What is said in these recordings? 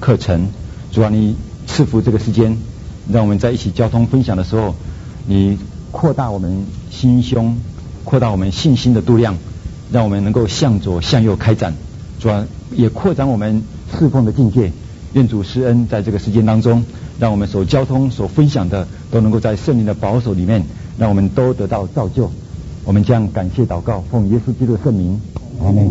课程。主啊，你赐福这个时间，让我们在一起交通分享的时候，你扩大我们心胸，扩大我们信心的度量，让我们能够向左向右开展。主啊，也扩展我们侍奉的境界。愿主施恩在这个时间当中，让我们所交通所分享的都能够在圣灵的保守里面，让我们都得到造就。我们将感谢祷告，奉耶稣基督的圣名，阿们。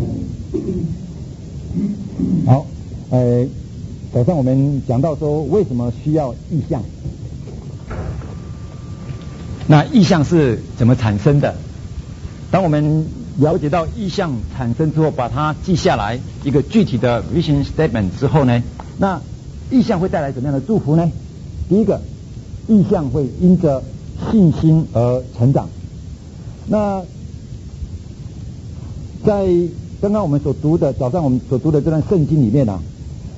好，早上我们讲到说为什么需要意象，那意象是怎么产生的？当我们了解到意象产生之后，把它记下来一个具体的 vision statement 之后呢，那意象会带来怎么样的祝福呢？第一个，意象会因着信心而成长。那在刚刚我们所读的早上我们所读的这段圣经里面啊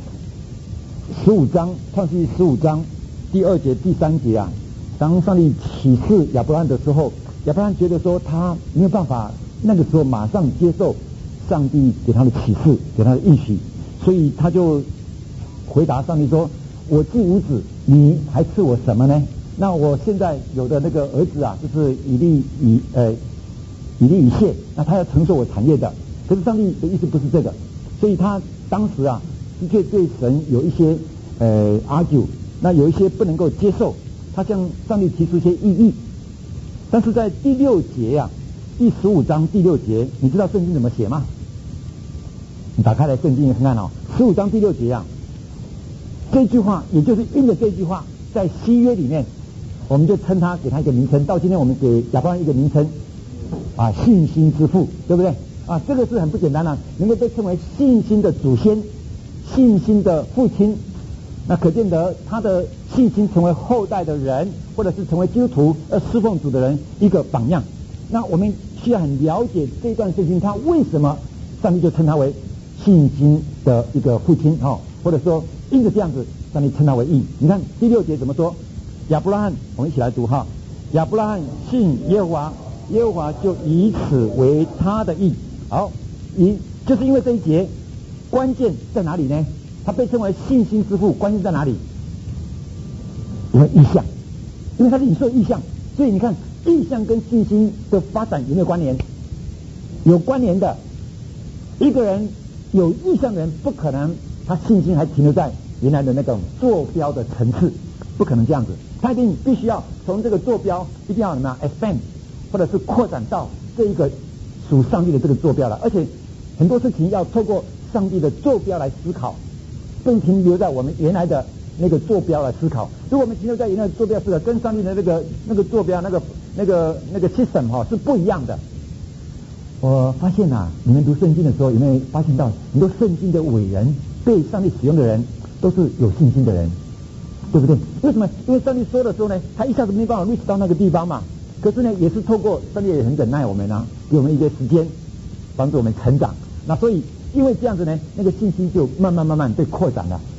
，15章创世记15章第2节第3节啊，当上帝启示亚伯拉罕的时候，亚伯拉罕觉得说他没有办法那个时候马上接受上帝给他的启示，给他的应许，所以他就回答上帝说：我既无子，你还赐我什么呢？那我现在有的那个儿子啊，就是以利以谢，那他要承受我产业的。可是上帝的意思不是这个，所以他当时啊的确对神有一些argue， 那有一些不能够接受，他向上帝提出一些异议。但是在第6节啊，第15章第6节，你知道圣经怎么写吗？你打开来圣经看看哦，15章第6节啊，这句话也就是印着这句话，在新约里面，我们就称他给他一个名称。到今天我们给亚伯拉罕一个名称啊，信心之父，对不对？啊，这个是很不简单的，能够被称为信心的祖先、信心的父亲，那可见得他的信心成为后代的人，或者是成为基督徒侍奉主的人一个榜样。那我们需要很了解这段圣经，他为什么上帝就称他为信心的一个父亲或者说因着这样子，上帝称他为义。你看第6节怎么说？亚伯拉罕，我们一起来读哈。亚伯拉罕信耶和华，耶和华就以此为他的义。好，就是因为这一节，关键在哪里呢？他被称为信心之父，关键在哪里？因为意象，因为他领受意象，所以你看意象跟信心的发展有没有关联？有关联的。一个人有意象的人，不可能他信心还停留在原来的那种坐标的层次，不可能这样子。他一定必须要从这个坐标一定要什么 expand， 或者是扩展到这一个属上帝的这个坐标了。而且很多事情要透过上帝的坐标来思考，不能停留在我们原来的那个坐标来思考。如果我们停留在原来的坐标思考，跟上帝的那个坐标那个 system 是不一样的。我发现啊，你们读圣经的时候有没有发现到很多圣经的伟人被上帝使用的人都是有信心的人，对不对？为什么？因为上帝说的时候呢，他一下子没办法 reach 到那个地方嘛。可是呢，也是透过上帝也很忍耐我们啊，给我们一些时间，帮助我们成长。那所以因为这样子呢，那个信心就慢慢被扩展了。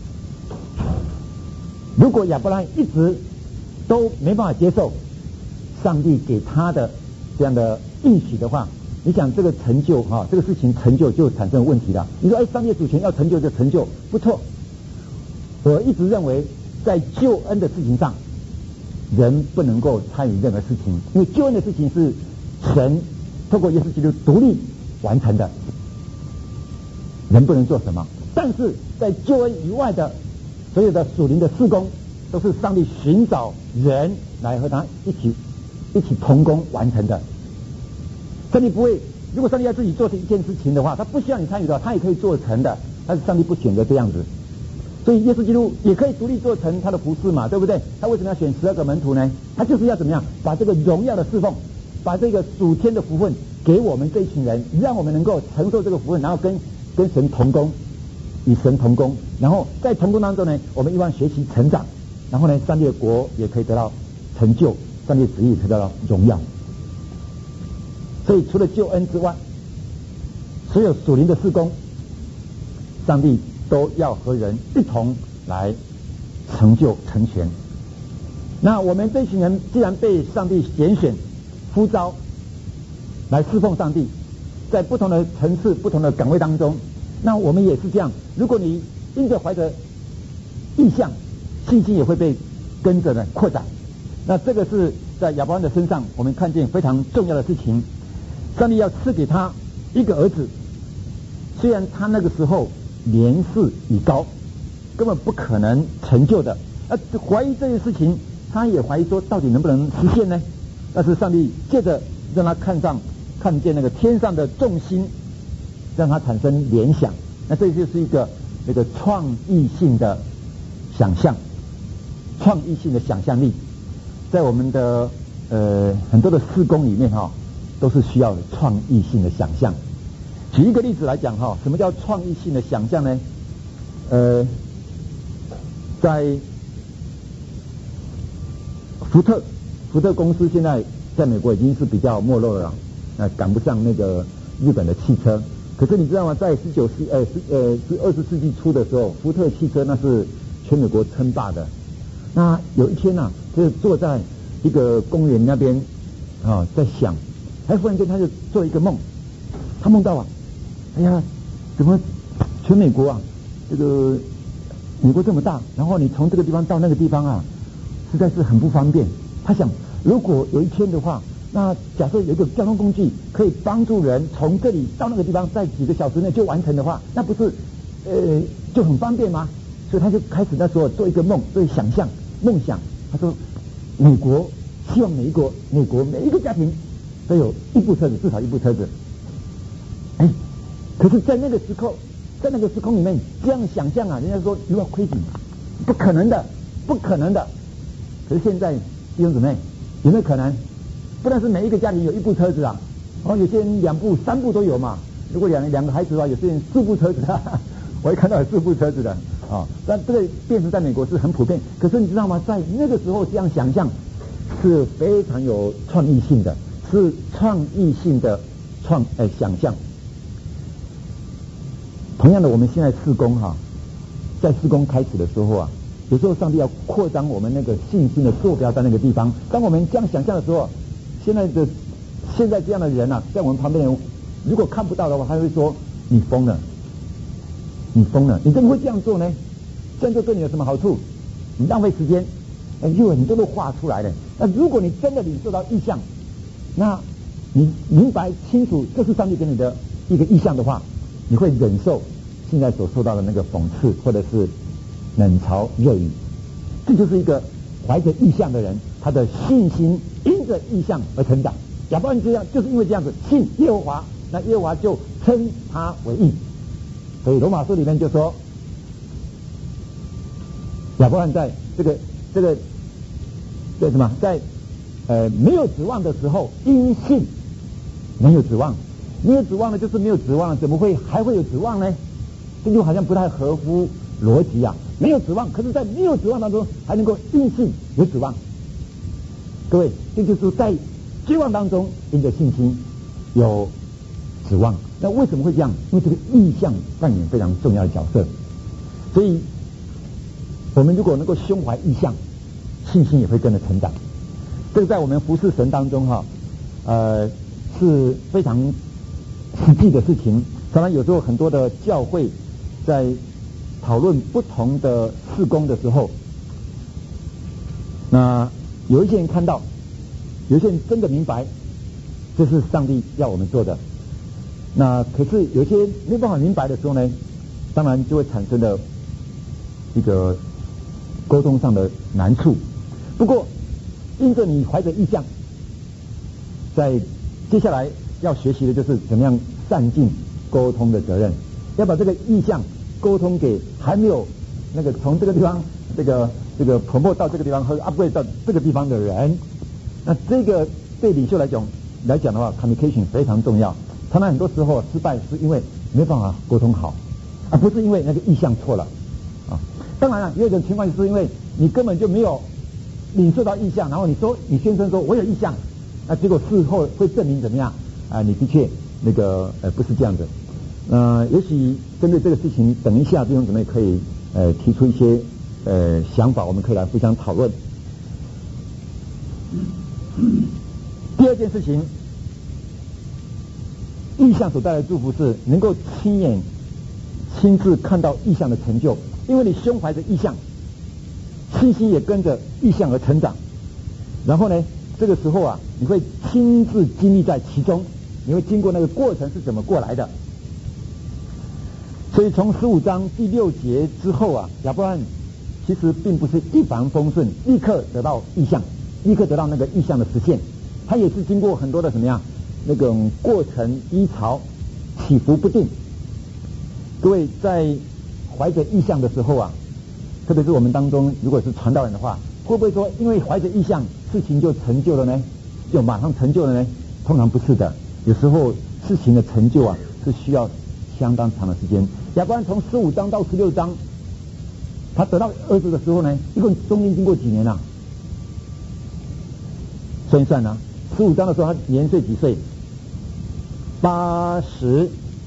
如果亚伯拉罕一直都没办法接受上帝给他的这样的应许的话，你想这个成就这个事情成就就产生问题了。你说上帝主权要成就就成就，不错。我一直认为在救恩的事情上，人不能够参与任何事情，因为救恩的事情是神透过耶稣基督独立完成的，人不能做什么。但是在救恩以外的所有的属灵的事工，都是上帝寻找人来和他一起同工完成的。上帝不会，如果上帝要自己做成一件事情的话，他不需要你参与的，他也可以做成的。但是上帝不选择这样子，所以耶稣基督也可以独立做成他的服事嘛，对不对？他为什么要选12个门徒呢？他就是要怎么样把这个荣耀的侍奉，把这个属天的福分给我们这一群人，让我们能够承受这个福分，然后跟神同工，与神同工，然后在同工当中呢，我们一般学习成长，然后呢，上帝的国也可以得到成就，上帝的旨意可以得到荣耀。所以除了救恩之外，所有属灵的事工，上帝都要和人一同来成就成全。那我们这群人既然被上帝拣选呼召来侍奉上帝，在不同的层次不同的岗位当中，那我们也是这样。如果你因着怀着意象，信心也会被跟着呢扩展。那这个是在亚伯兰的身上，我们看见非常重要的事情。上帝要赐给他一个儿子，虽然他那个时候年事已高，根本不可能成就的。怀疑这件事情，他也怀疑说到底能不能实现呢？但是上帝借着让他看见那个天上的众星，让他产生联想。那这就是一个那个创意性的想象，创意性的想象力，在我们的很多的事工里面都是需要创意性的想象。举一个例子来讲什么叫创意性的想象呢？在福特公司现在在美国已经是比较没落了，赶不上那个日本的汽车。可是你知道吗？在20世纪初的时候，福特汽车那是全美国称霸的。那有一天就是坐在一个公园那边在想，忽然间他就做一个梦，他梦到哎呀，怎么全美国这个美国这么大，然后你从这个地方到那个地方实在是很不方便。他想，如果有一天的话，那假设有一个交通工具可以帮助人从这里到那个地方在几个小时内就完成的话，那不是就很方便吗？所以他就开始那时候做一个梦想。他说，希望美国每一个家庭都有一部车子，至少一部车子。可是在那个时空里面这样想象人家说you are crazy，不可能的。可是现在弟兄姊妹，有没有可能？不但是每一个家庭有一部车子有些人2部3部都有嘛。如果两个孩子的话，有些人4部车子我也看到有4部车子的但这个变成在美国是很普遍。可是你知道吗？在那个时候这样想象是非常有创意性的，是创意性的想象。同样的，我们现在事工在事工开始的时候有时候上帝要扩张我们那个信心的坐标在那个地方。当我们这样想象的时候，现在这样的人在我们旁边人如果看不到的话，他会说你疯了，你怎么会这样做呢？这样做对你有什么好处？你浪费时间，有很多都画出来了。那如果你真的领受到意象，那你明白清楚这是上帝给你的一个意象的话，你会忍受现在所受到的那个讽刺或者是冷嘲热语。这就是一个怀着意象的人，他的信心因着意象而成长。亚伯兰这样就是因为这样子信耶和华，那耶和华就称他为义。所以罗马书里面就说，亚伯兰在这个什么，在没有指望的时候因信没有指望。没有指望的就是没有指望了，怎么会还会有指望呢？这就好像不太合乎逻辑没有指望，可是在没有指望当中还能够因信有指望。各位，这就是在绝望当中因着信心有指望。那为什么会这样？因为这个意象扮演非常重要的角色。所以我们如果能够胸怀意象，信心也会跟着成长。这个在我们服侍神当中是非常实际的事情。当然有时候很多的教会在讨论不同的事工的时候，那有一些人看到，有一些人真的明白这是上帝要我们做的，那可是有些没办法明白的时候呢，当然就会产生了一个沟通上的难处。不过因着你怀着意向，在接下来要学习的就是怎么样善尽沟通的责任，要把这个意向沟通给还没有那个从这个地方这个 promote 到这个地方和 upgrade 到这个地方的人。那这个对领袖来讲的话 communication 非常重要。常常很多时候失败是因为没办法沟通好，而不是因为那个意向错了当然了，也有一种情况是因为你根本就没有领受到意向，然后你宣称说我有意向，那结果事后会证明怎么样你的确那个不是这样子。也许针对这个事情，等一下弟兄姊妹可以提出一些想法，我们可以来互相讨论。第二件事情，意象所带来的祝福是能够亲自看到意象的成就，因为你胸怀着意象， 信心也跟着意象而成长。然后呢，这个时候啊，你会亲自经历在其中，你会经过那个过程是怎么过来的。所以从15章第6节之后啊，亚伯拉罕其实并不是一帆风顺，立刻得到意象，立刻得到那个意象的实现，他也是经过很多的怎么样那种过程低潮，起伏不定。各位在怀着意象的时候啊，特别是我们当中如果是传道人的话，会不会说因为怀着意象事情就成就了呢？就马上成就了呢？通常不是的，有时候事情的成就啊是需要相当长的时间。亚伯拉罕从15章到16章，他得到儿子的时候呢，一共中间经过几年啊？算一算啊，15章的时候他年岁几岁？16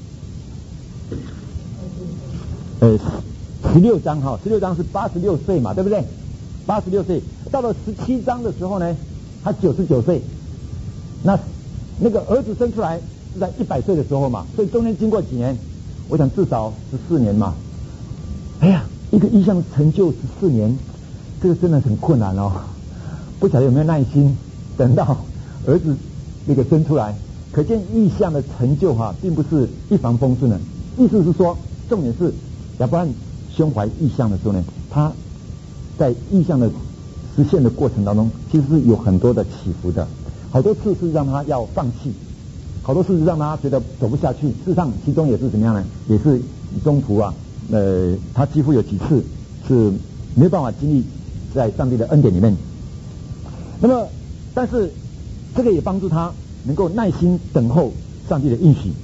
章哈，16章是86岁嘛，对不对？86岁，到了17章的时候呢，他99岁。那个儿子生出来是在100岁的时候嘛，所以中间经过几年？我想至少14年嘛。哎呀，一个意象成就14年，这个真的很困难哦。不晓得有没有耐心等到儿子那个生出来。可见意象的成就并不是一帆风顺的。意思是说，重点是亚伯拉罕胸怀意象的时候呢，他在意象的实现的过程当中，其实是有很多的起伏的，好多次是让他要放弃，好多事是让他觉得走不下去。事实上，其中也是怎么样呢？也是中途他几乎有几次是没有办法经历在上帝的恩典里面。那么，但是这个也帮助他能够耐心等候上帝的应许。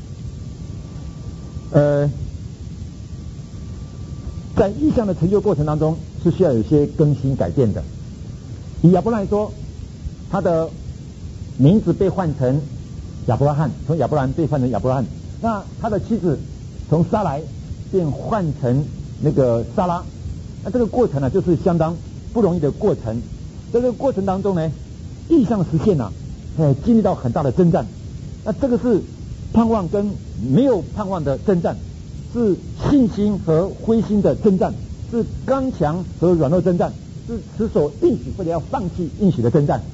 在意象的成就过程当中，是需要有一些更新改变的。以亚伯拉罕来说，他的名字被换成亚伯拉罕，从亚伯拉罕被换成亚伯拉罕。那他的妻子从撒莱便换成那个撒拉。那这个过程呢，就是相当不容易的过程。在这个过程当中呢，意象实现啊，经历到很大的征战。那这个是盼望跟没有盼望的征战，是信心和灰心的征战，是刚强和软弱征战，是持守应许或者要放弃应许的征战，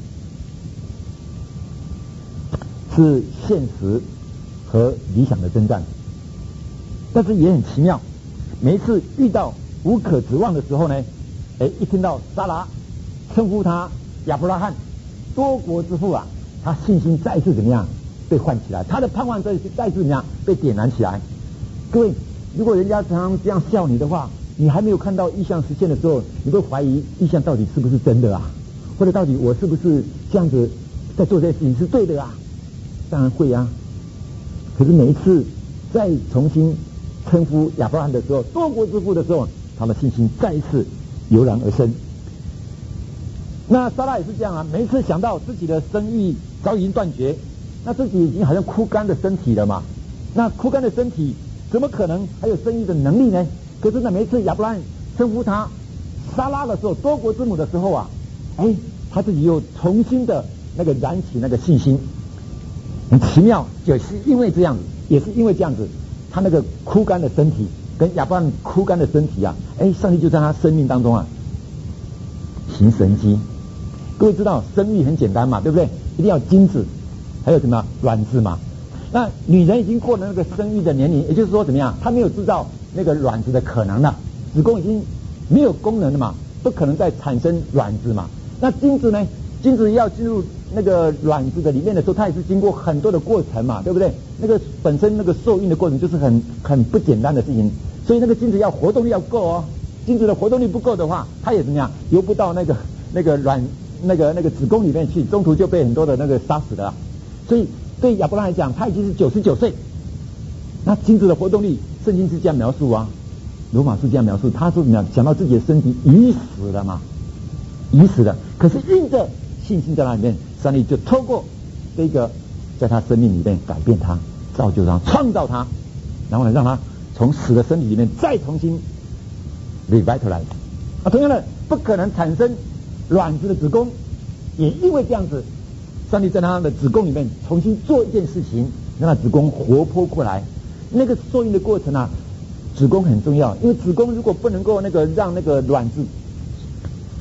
是现实和理想的征战。但是也很奇妙，每一次遇到无可指望的时候呢，一听到撒拉称呼他亚伯拉罕，多国之父啊，他信心再次怎么样被唤起来，他的盼望再次怎么样被点燃起来。各位，如果人家常常这样笑你的话，你还没有看到意象实现的时候，你会怀疑意象到底是不是真的啊？或者到底我是不是这样子在做这些事情是对的啊？当然会啊。可是每一次再重新称呼亚伯拉罕的时候，多国之父的时候，他的信心再一次油然而生。那撒拉也是这样啊，每一次想到自己的生育早已经断绝，那自己已经好像枯干的身体了嘛，那枯干的身体怎么可能还有生育的能力呢？可是呢，每一次亚伯拉罕称呼他撒拉的时候，多国之母的时候啊，他自己又重新的那个燃起那个信心，很奇妙。就是因为这样子，也是因为这样子，他那个枯干的身体跟亚伯拉罕枯干的身体啊，上帝就在他生命当中啊行神迹。各位知道生育很简单嘛，对不对？一定要精子，还有什么卵子嘛。那女人已经过了那个生育的年龄，也就是说怎么样，她没有制造那个卵子的可能了，子宫已经没有功能了嘛，不可能再产生卵子嘛。那精子呢？精子要进入那个卵子的里面的时候，它也是经过很多的过程嘛，对不对？那个本身那个受孕的过程就是很不简单的事情，所以那个精子要活动力要够哦。精子的活动力不够的话，它也怎么样，游不到那个子宫里面去，中途就被很多的那个杀死了。所以对亚伯拉罕来讲，他已经是99岁。那精子的活动力，圣经是这样描述啊，罗马是这样描述，他说怎么样，想到自己的身体已死了嘛，已死了。可是因着信心在那里面，上帝就透过这个在他生命里面改变他，造就他，创造他，然后呢，让他从死的身体里面再重新 revitalize。同样的，不可能产生卵子的子宫，也因为这样子，上帝在他的子宫里面重新做一件事情，让他子宫活泼过来。那个受孕的过程啊，子宫很重要，因为子宫如果不能够让那个卵子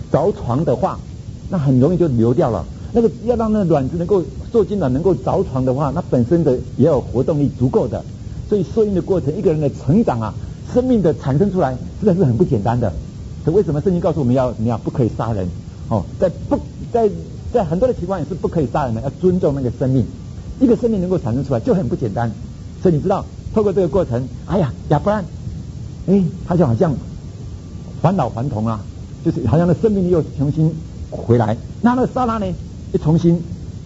着床的话，那很容易就流掉了。那个要让那个卵子能够受精卵能够着床的话，那本身的也有活动力足够的，所以受孕的过程，一个人的成长啊，生命的产生出来，真的是很不简单的。所以为什么圣经告诉我们要怎么样？不可以杀人哦，在很多的情况也是不可以杀人的，要尊重那个生命。一个生命能够产生出来就很不简单，所以你知道，透过这个过程，哎呀，亚伯兰，他就好像返老还童啊，就是好像那生命力又重新回来。那撒拉呢，又重新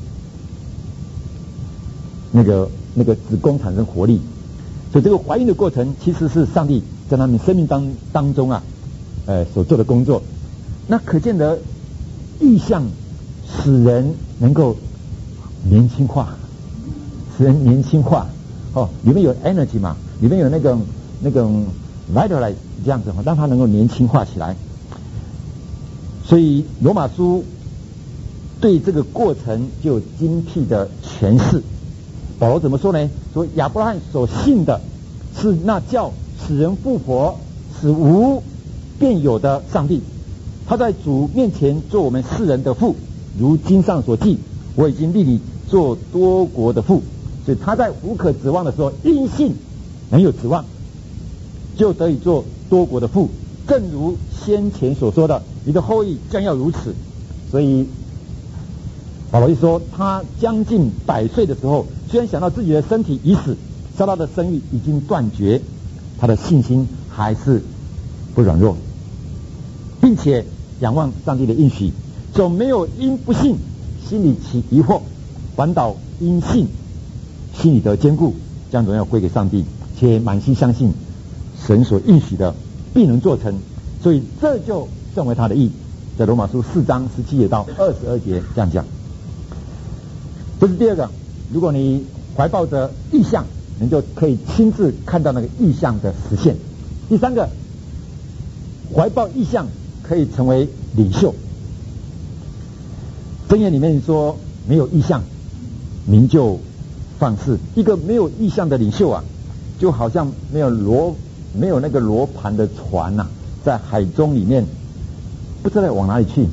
那个子宫产生活力。所以这个怀孕的过程，其实是上帝在他们生命当中啊，所做的工作。那可见得意象使人能够年轻化，使人年轻化哦，里面有 energy 嘛，里面有那种 vitalize 这样子，让它能够年轻化起来。所以罗马书对这个过程就有精辟的诠释。保罗怎么说呢？说亚伯拉罕所信的是那叫使人复活、使无变有的上帝，他在主面前做我们世人的父，如经上所记，我已经立你做多国的父。所以他在无可指望的时候，因信能有指望，就得以做多国的父。正如先前所说的，你的后裔将要如此。所以保罗一说，他将近100岁的时候，虽然想到自己的身体已死，撒拉的生育已经断绝，他的信心还是不软弱，并且仰望上帝的应许，总没有因不信心里起疑惑，反倒因信心里得坚固，将荣耀归给上帝，且满心相信神所应许的必能做成。所以这就算为他的义。在罗马书4章17节到22节这样讲。这是第二个，如果你怀抱着意象，你就可以亲自看到那个意象的实现。第三个，怀抱意象可以成为领袖。箴言里面说，没有意象民就放肆。一个没有意象的领袖啊，就好像没有那个罗盘的船啊，在海中里面不知道往哪里去。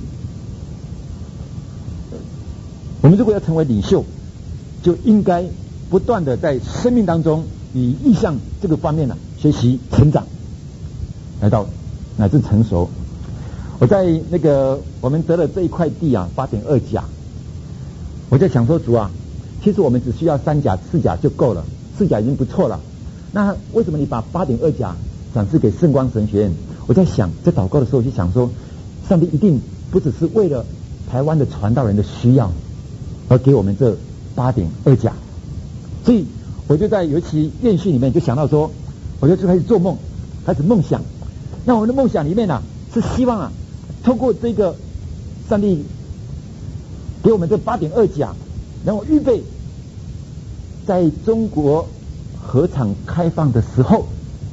我们如果要成为领袖，就应该不断的在生命当中以意象这个方面呢，学习成长，乃至成熟。我在我们得了这一块地啊，8.2甲，我在想说，主啊，其实我们只需要3甲4甲就够了，4甲已经不错了。那为什么你把8.2甲展示给圣光神学院？我在想，在祷告的时候就想说，上帝一定不只是为了台湾的传道人的需要而给我们这8.2甲。所以我就在有一期院训里面就想到说，我就开始做梦，开始梦想。那我们的梦想里面呢，是希望啊，透过这个上帝给我们这8.2甲，然后预备在中国合场开放的时候，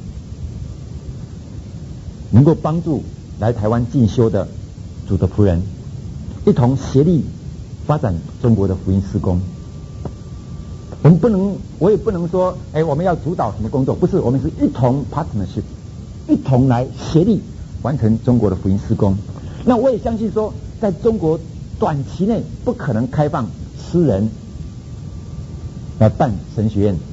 能够帮助来台湾进修的主的仆人，一同协力发展中国的福音事工。我也不能说，我们要主导什么工作，不是，我们是一同 partnership， 一同来协力完成中国的福音事工。那我也相信说，在中国短期内不可能开放私人来办神学院。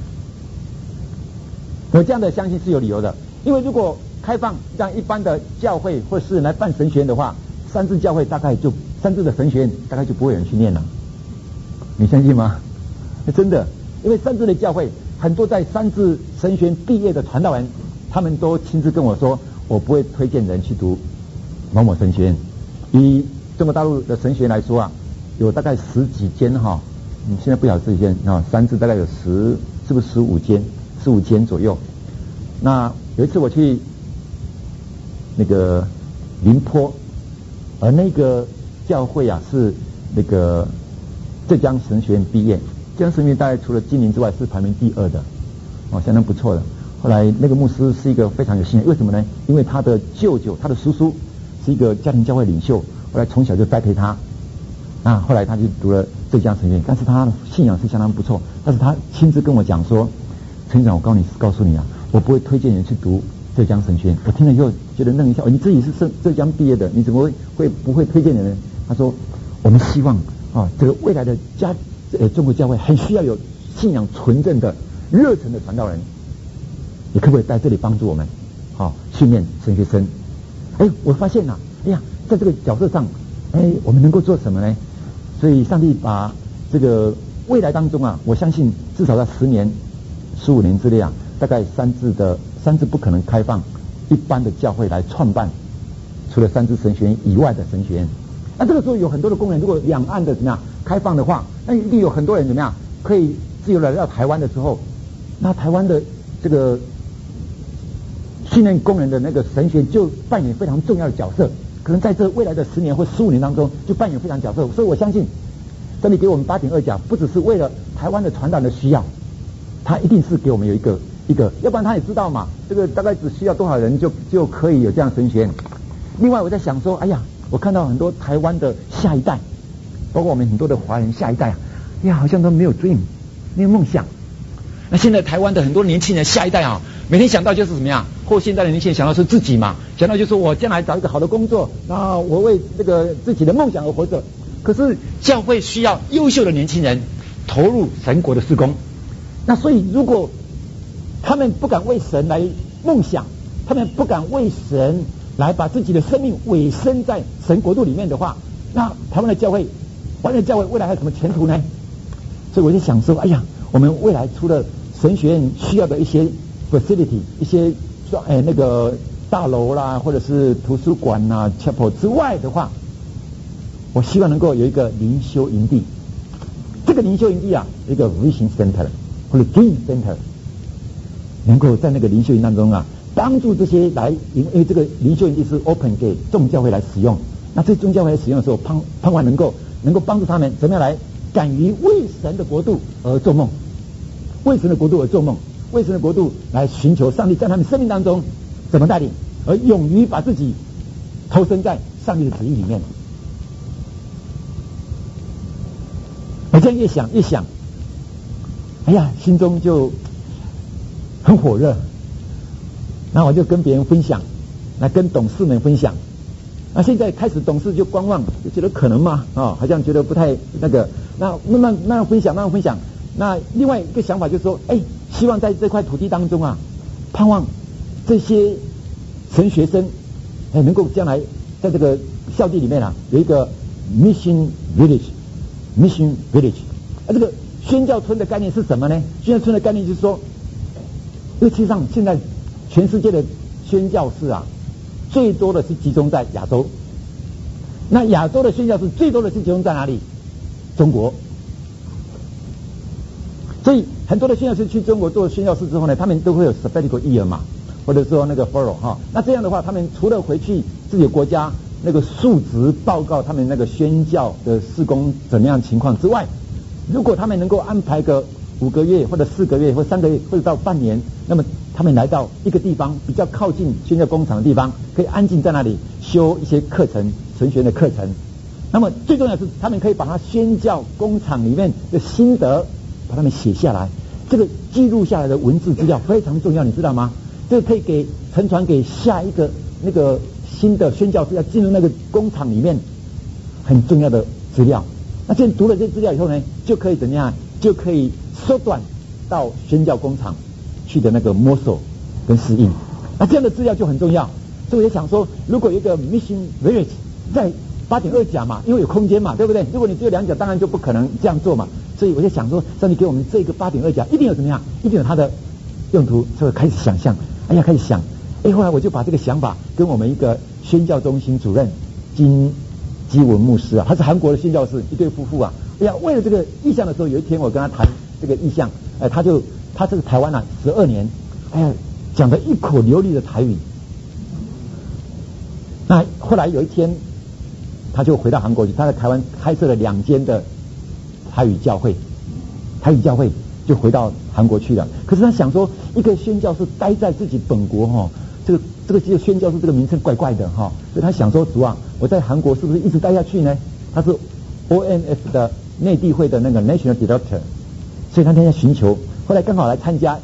我这样的相信是有理由的，因为如果开放让一般的教会或私人来办神学院的话，三自教会三自的神学院大概就不会有人去念了。你相信吗？真的，因为三自的教会很多在三自神学院毕业的传道人，他们都亲自跟我说，我不会推荐人去读某某神学院。以中国大陆的神学院来说啊，有大概10几间哈，现在不晓得这些啊，三自大概有是不是15间左右。那有一次我去那个宁波，而那个教会啊是那个浙江神学院毕业，浙江神学院大概除了金陵之外是排名第2的，相当不错的。后来那个牧师是一个非常有信仰，为什么呢？因为他的舅舅，他的叔叔是一个家庭教会领袖，后来从小就栽培他，后来他就读了浙江神学院，但是他的信仰是相当不错。但是他亲自跟我讲说，陈长，我告诉你啊，我不会推荐人去读浙江神学院。我听了以后觉得愣一下，你自己是浙江毕业的，你怎么不会推荐人呢？他说我们希望这个未来的中国教会很需要有信仰纯正的热忱的传道人，你可不可以在这里帮助我们训练神学生？我发现在这个角色上我们能够做什么呢？所以上帝把这个未来当中我相信至少在10年15年之内大概三自不可能开放一般的教会来创办除了三自神学院以外的神学院。那这个时候有很多的工人，如果两岸的怎么样开放的话，那一定有很多人怎么样可以自由来到台湾的时候，那台湾的这个训练工人的那个神学就扮演非常重要的角色，可能在这未来的10年或15年当中就扮演非常角色。所以我相信上帝给我们8.2甲不只是为了台湾的传导的需要，他一定是给我们有一个，要不然他也知道嘛，这个大概只需要多少人就可以有这样神学院。另外我在想说，我看到很多台湾的下一代，包括我们很多的华人下一代好像都没有 dream， 没有梦想。那现在台湾的很多年轻人下一代每天想到就是怎么样，或现在的年轻人想到是自己嘛，想到就是我将来找一个好的工作，然后我为这个自己的梦想而活着。可是教会需要优秀的年轻人投入神国的事工，那所以如果他们不敢为神来梦想，他们不敢为神来把自己的生命委身在神国度里面的话，那台湾的教会未来还有什么前途呢？所以我就想说，我们未来除了神学院需要的一些 facility， 一些那个大楼啦，或者是图书馆啦 chapel 之外的话，我希望能够有一个灵修营地。这个灵修营地有一个 vision center 或者 dream center， 能够在那个灵修营当中帮助这些来，因为这个灵修营地是 open 给众教会来使用。那这众教会来使用的时候，盼望能够帮助他们怎么样来敢于为神的国度而做梦，为神的国度而做梦，为神的国度来寻求上帝在他们生命当中怎么带领，而勇于把自己投身在上帝的旨意里面。我这样越想，心中就很火热。那我就跟别人分享，来跟董事们分享。那现在开始董事就观望，就觉得可能吗？好像觉得不太那个。那慢慢分享。那另外一个想法就是说，希望在这块土地当中盼望这些神学生能够将来在这个校地里面有一个 mission village。这个宣教村的概念是什么呢？宣教村的概念就是说，因为实际上现在全世界的宣教士最多的是集中在亚洲。那亚洲的宣教士最多的是集中在哪里？中国。所以很多的宣教士去中国做宣教士之后呢，他们都会有 sabbatical year 嘛，或者说那个 furlough 那这样的话，他们除了回去自己的国家那个述职报告他们那个宣教的事工怎么样情况之外，如果他们能够安排个5个月或者4个月或3个月或者到半年，那么他们来到一个地方比较靠近宣教工厂的地方，可以安静在那里修一些课程，神学的课程。那么最重要的是他们可以把他宣教工厂里面的心得把他们写下来，这个记录下来的文字资料非常重要，你知道吗？这个可以承传给下一个那个新的宣教士要进入那个工厂里面很重要的资料。那现在读了这资料以后呢，就可以怎么样？就可以缩短到宣教工厂去的那个摸索跟适应。那这样的资料就很重要。所以我也想说，如果有一个 mission village 在8.2甲嘛，因为有空间嘛，对不对？如果你只有2甲，当然就不可能这样做嘛。所以我就想说，上帝给我们这个8.2甲一定有怎么样？一定有它的用途。所以开始想象，开始想。后来我就把这个想法跟我们一个宣教中心主任金基文牧师他是韩国的宣教士，一对夫妇为了这个意向的时候，有一天我跟他谈这个意向，他这个台湾12年，讲得一口流利的台语。那后来有一天，他就回到韩国去，他在台湾开设了2间的台语教会就回到韩国去了。可是他想说，一个宣教士待在自己本国这个宣教士这个名称怪怪的所以他想说，主我在韩国是不是一直待下去呢？他是 ONF 的内地会的那个 National Director， 所以他天天寻求，后来刚好来参加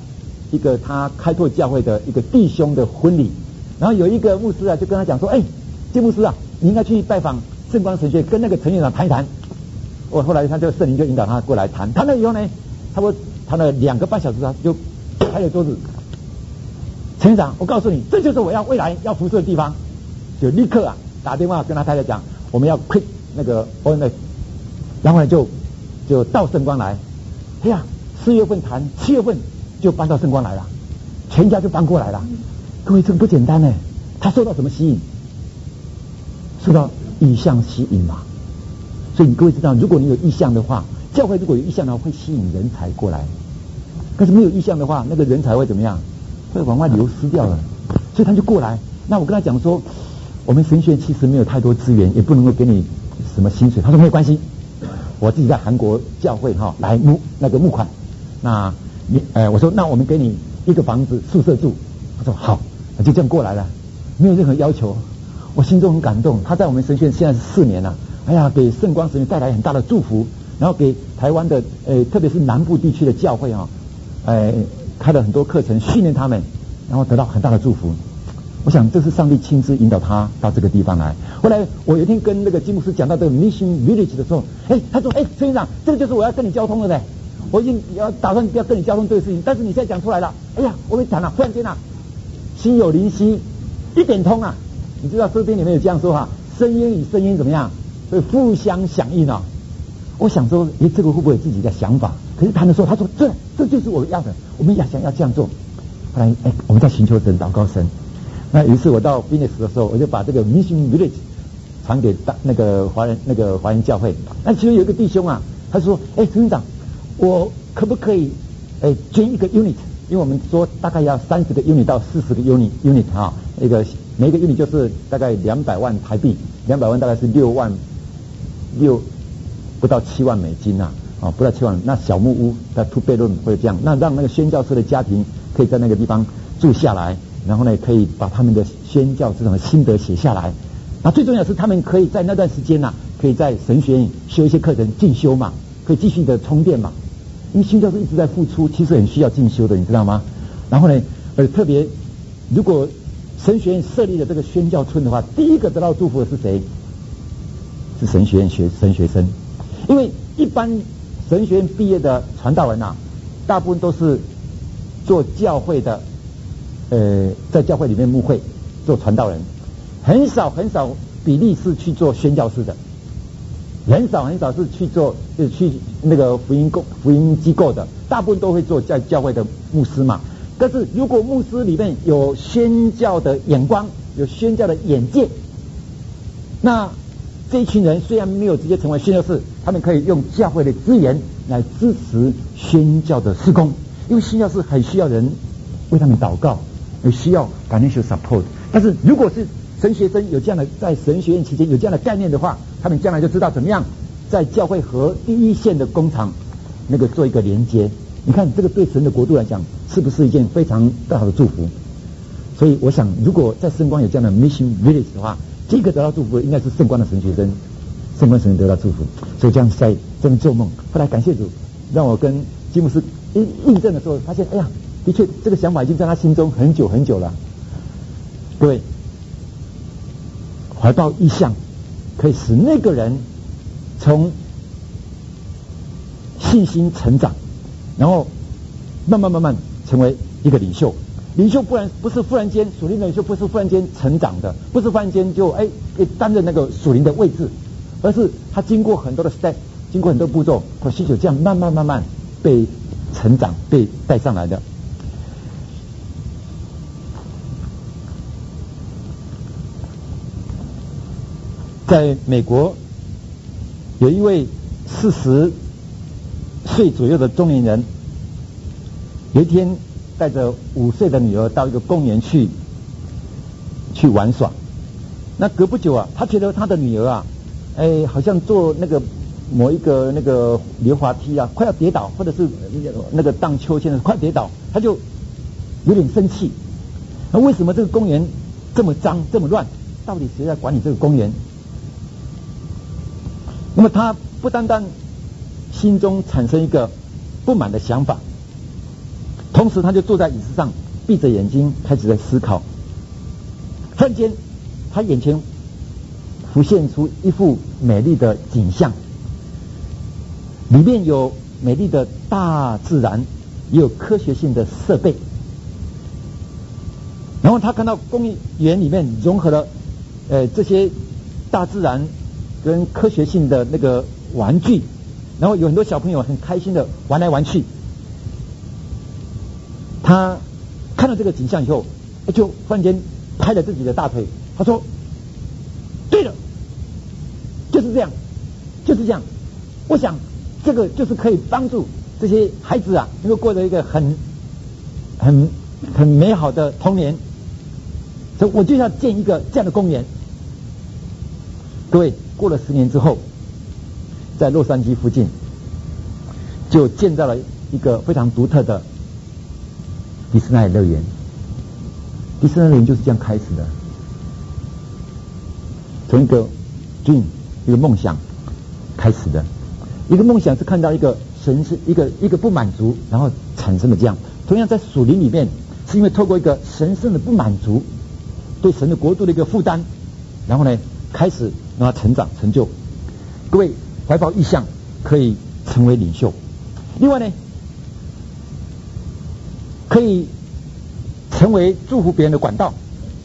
一个他开拓教会的一个弟兄的婚礼，然后有一个牧师啊就跟他讲说，金牧师啊，你应该去拜访圣光神学，跟那个陈院长谈一谈。后来他这个圣灵就引导他过来谈了以后呢，差不多谈了2个半小时，他就拍了桌子，陈院长，我告诉你，这就是我要未来要服侍的地方，就立刻啊打电话跟他太太讲，我们要 quit 那个 ONF， 然后呢就到圣光来。4月份谈，7月份就搬到圣光来了，全家就搬过来了。各位，这个不简单呢。他受到什么吸引？受到意象吸引嘛。所以各位知道，如果你有意象的话，教会如果有意象的话，会吸引人才过来。但是没有意象的话，那个人才会怎么样？会往外流失掉了。所以他就过来。那我跟他讲说，我们神学院其实没有太多资源，也不能够给你什么薪水。他说没有关系，我自己在韩国教会来募款。那我说那我们给你一个房子宿舍住。他说好，就这样过来了，没有任何要求。我心中很感动。他在我们神学院现在是4年了，给圣光神学带来很大的祝福，然后给台湾的特别是南部地区的教会开了很多课程训练他们，然后得到很大的祝福。我想这是上帝亲自引导他到这个地方来。后来我有一天跟那个金牧师讲到这个 Mission Village 的时候，他说陈院长，这个就是我要跟你交通的嘞。我已经打算不要跟你交通这个事情，但是你现在讲出来了，我跟你讲了，忽然间心有灵犀，一点通啊！你知道诗篇里面有这样说哈，声音与声音怎么样，会互相响应啊。我想说，这个会不会有自己的想法？可是谈的时候，他说这就是我要的，我们也想要这样做。后来我们在寻求神，祷告神。那有一次我到 Phoenix 的时候，我就把这个 Mission Village 传给那个华人教会。那其中有一个弟兄啊，他说：“陈院长，我可不可以捐一个 unit？ 因为我们说大概要30个 unit 到40个 unit 哈，每一个 unit 就是大概200万台币，200万大概是6不到7万美金不到7万。那小木屋在2 bedroom 会这样，那让那个宣教士的家庭可以在那个地方住下来，然后呢可以把他们的宣教这种心得写下来。那最重要的是他们可以在那段时间可以在神学院修一些课程进修嘛，可以继续的充电嘛。因为宣教士一直在付出，其实很需要进修的，你知道吗？然后呢，特别如果神学院设立了这个宣教村的话，第一个得到祝福的是谁？是神学院神学生。因为一般神学院毕业的传道人大部分都是做教会的，在教会里面牧会做传道人，很少比例是去做宣教士的。很少是去那个福音机构的，大部分都会做在教会的牧师嘛。但是如果牧师里面有宣教的眼光，有宣教的眼界，那这一群人虽然没有直接成为宣教士，他们可以用教会的资源来支持宣教的事工，因为宣教士很需要人为他们祷告，也需要 financial support。但是如果是神学生有这样的，在神学院期间有这样的概念的话，他们将来就知道怎么样在教会和第一线的工厂做一个连接。你看这个对神的国度来讲，是不是一件非常大的祝福？所以我想，如果在圣光有这样的 Mission Village 的话，这个得到祝福应该是圣光的神学生，圣光神得到祝福。所以这样在这边做梦，后来感谢主，让我跟基牧师印证的时候，发现的确这个想法已经在他心中很久很久了。各位，怀抱意向可以使那个人从信心成长，然后慢慢成为一个领袖。领袖不是忽然间，属灵的领袖不是忽然间成长的，不是忽然间就担任那个属灵的位置，而是他经过很多的 step， 经过很多步骤，许久这样慢慢被成长，被带上来的。在美国有一位40岁左右的中年人，有一天带着5岁的女儿到一个公园去玩耍。那隔不久他觉得他的女儿好像坐某一个溜滑梯快要跌倒，或者是荡秋千快跌倒，他就有点生气。那为什么这个公园这么脏这么乱？到底谁在管理这个公园？那么他不单单心中产生一个不满的想法， 同时他就坐在椅子上，闭着眼睛开始在思考。突然间，他眼前浮现出一幅美丽的景象，里面有美丽的大自然，也有科学性的设备。然后他看到公园里面融合了这些大自然跟科学性的那个玩具，然后有很多小朋友很开心的玩来玩去。他看到这个景象以后，就忽然间拍了自己的大腿，他说：“对了，就是这样，就是这样。我想这个就是可以帮助这些孩子啊，能够过得一个很美好的童年。所以我就要建一个这样的公园。”各位，过了10年之后，在洛杉矶附近就建造了一个非常独特的迪士尼乐园。迪士尼乐园就是这样开始的，从一个 dream 一个梦想开始的。一个梦想是看到一个神是一个不满足，然后产生的这样。同样在属灵里面，是因为透过一个神圣的不满足，对神的国度的一个负担，然后呢开始让他成长成就。各位，怀抱意向可以成为领袖，另外呢可以成为祝福别人的管道。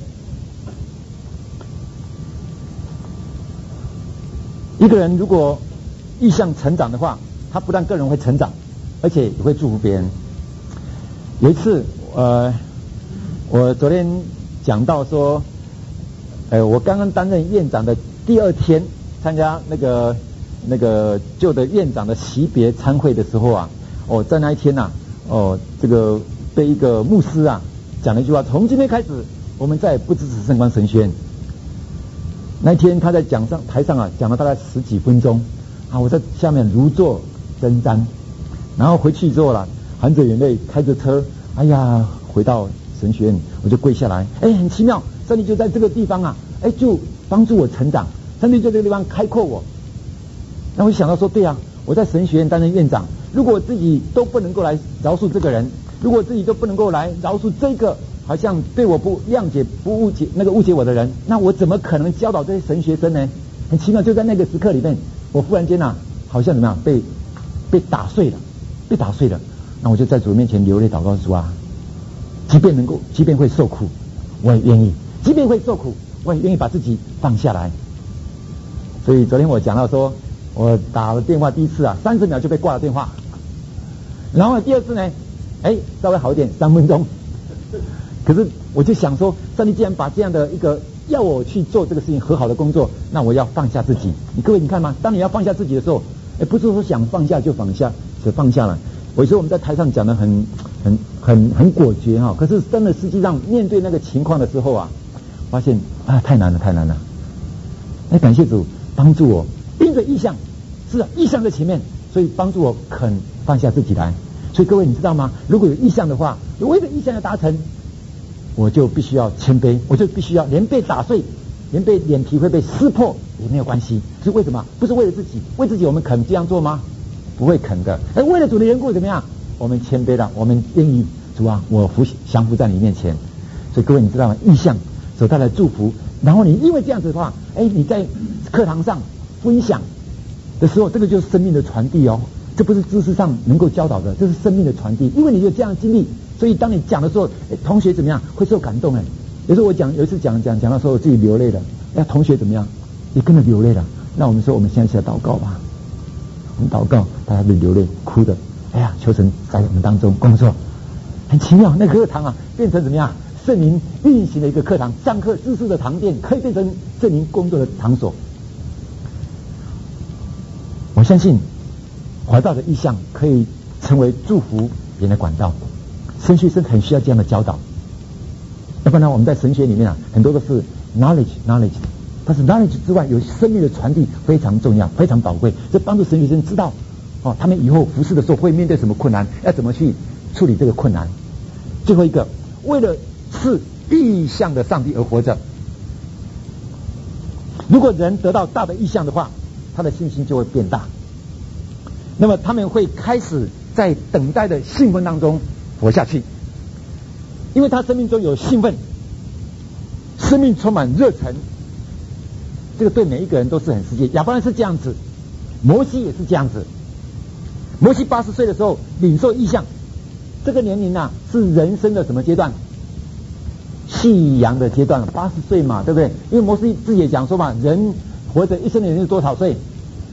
一个人如果意向成长的话，他不但个人会成长，而且也会祝福别人。有一次我昨天讲到说我刚刚担任院长的第2天，参加那个旧的院长的席别参会的时候啊，在那一天啊，这个被一个牧师啊讲了一句话：从今天开始，我们再也不支持圣光神学院。那一天他在台上啊讲了大概10几分钟啊，我在下面如坐针毡，然后回去之后啦，含着眼泪开着车，哎呀，回到神学院，我就跪下来，很奇妙，上帝就在这个地方啊，就帮助我成长，上帝就在这个地方开阔我。那我就想到说，对啊，我在神学院担任院长，如果我自己都不能够来饶恕这个人，如果我自己都不能够来饶恕这个好像对我不谅解、不误解误解我的人，那我怎么可能教导这些神学生呢？很奇妙，就在那个时刻里面，我忽然间啊，好像怎么样被打碎了，被打碎了。那我就在主面前流泪祷告，主啊，即便会受苦，我也愿意；即便会受苦，我也愿意把自己放下来。所以昨天我讲到说，我打了电话第一次啊，30秒就被挂了电话，然后第2次呢，稍微好一点，3分钟。可是我就想说，上帝既然把这样的一个要我去做这个事情和好的工作，那我要放下自己。各位你看嘛，当你要放下自己的时候，不是说想放下就放下了。有时候我们在台上讲的很果决哈，可是真的实际上面对那个情况的时候啊，发现太难了。感谢主帮助我，因着意向，是啊，意向在前面，所以帮助我肯放下自己来。所以各位你知道吗？如果有意向的话，为了意向要达成，我就必须要谦卑，我就必须要连被打碎，连被脸皮会被撕破也没有关系。是为什么？不是为了自己，为自己我们肯这样做吗？不会肯的。为了主的缘故怎么样？我们谦卑了，我们愿意，主啊，我降服在你面前。所以各位你知道吗？意向所带来的祝福，然后你因为这样子的话，你在课堂上分享的时候，这个就是生命的传递哦。这不是知识上能够教导的，这是生命的传递。因为你有这样的经历，所以当你讲的时候，同学怎么样会受感动？有时候有一次讲到时候我自己流泪了，同学怎么样也跟着流泪了。那我们说我们现在起来祷告吧，我们祷告，大家都流泪哭的，求神在我们当中工作。很奇妙，那个课堂啊变成怎么样？圣灵运行的一个课堂，上课知识的堂殿可以变成圣灵工作的场所。我相信怀抱的意向可以成为祝福别人的管道，神学生很需要这样的教导。要不然我们在神学里面啊，很多都是 knowledge， 但是 knowledge 之外有生命的传递非常重要，非常宝贵，这帮助神学生知道他们以后服事的时候会面对什么困难，要怎么去处理这个困难。最后一个，为了是意向的上帝而活着。如果人得到大的意向的话，他的信心就会变大。那么他们会开始在等待的兴奋当中活下去，因为他生命中有兴奋，生命充满热忱。这个对每一个人都是很实际。亚伯兰是这样子，摩西也是这样子。摩西80岁的时候领受异象，这个年龄是人生的什么阶段？夕阳的阶段，80岁嘛，对不对？因为摩西自己也讲说嘛，人活着一生的人是多少岁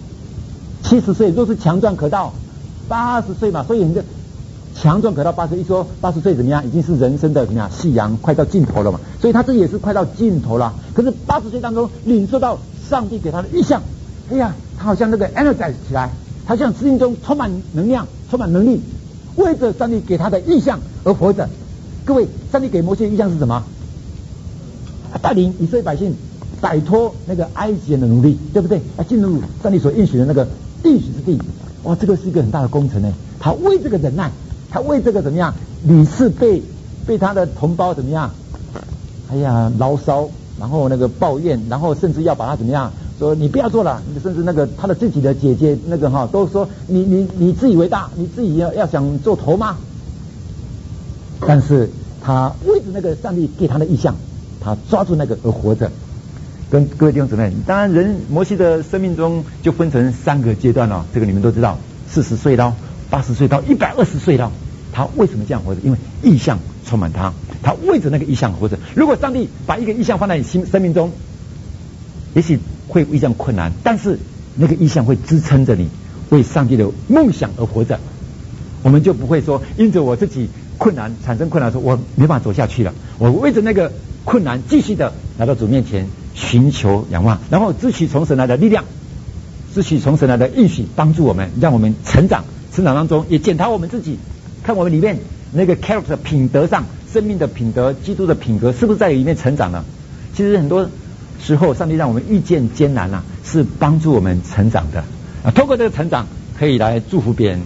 ？70岁，若是强壮可到80岁嘛，所以你的强壮可到80岁，一说80岁怎么样，已经是人生的怎么样，夕阳快到尽头了嘛，所以他自己也是快到尽头了。可是80岁当中领受到上帝给他的异象，哎呀，他好像那个 energize 起来，他像生命中充满能量，充满能力，为着上帝给他的异象而活着。各位，上帝给摩西的异象是什么？带领以色列百姓摆脱那个埃及人的奴隶，对不对？进入上帝所应许的那个应许之地。哇，这个是一个很大的工程呢。他为这个忍耐，他为这个怎么样，屡次被他的同胞怎么样，哎呀牢骚，然后那个抱怨，然后甚至要把他怎么样，说你不要做了，甚至那个他的自己的姐姐那个都说你自以为大，你自己要想做头吗？但是他为着那个上帝给他的意象，他抓住那个而活着。跟各位弟兄姊妹，当然摩西的生命中就分成3个阶段了，这个你们都知道，40岁到80岁到120岁了。他为什么这样活着？因为意象充满他，他为着那个意象活着。如果上帝把一个意象放在你生命中，也许会遇见困难，但是那个意象会支撑着你为上帝的梦想而活着。我们就不会说因着我自己产生困难，说我没办法走下去了，我为着那个困难继续的来到主面前寻求仰望，然后支取从神来的力量，支取从神来的应许，帮助我们，让我们成长当中也检讨我们自己，看我们里面那个 character 品德上，生命的品德，基督的品格是不是在里面成长呢？其实很多时候上帝让我们遇见艰难是帮助我们成长的透过这个成长可以来祝福别人。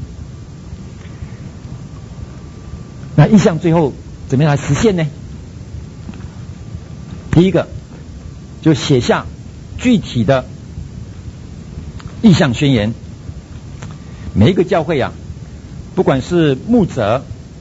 那意象最后怎么样来实现呢？第一个就写下具体的意象宣言。每一个教会不管是牧者、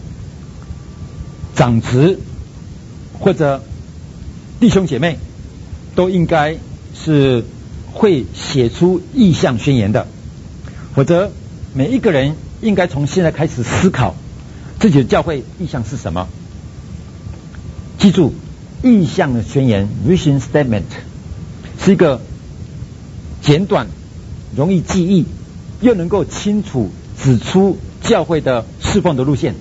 长执或者弟兄姐妹，都应该是会写出意象宣言的，否则每一个人应该从现在开始思考自己的教会意象是什么。记住，意象的宣言 Vision Statement 是一个简短、容易记忆，又能够清楚指出教会的侍奉的路线。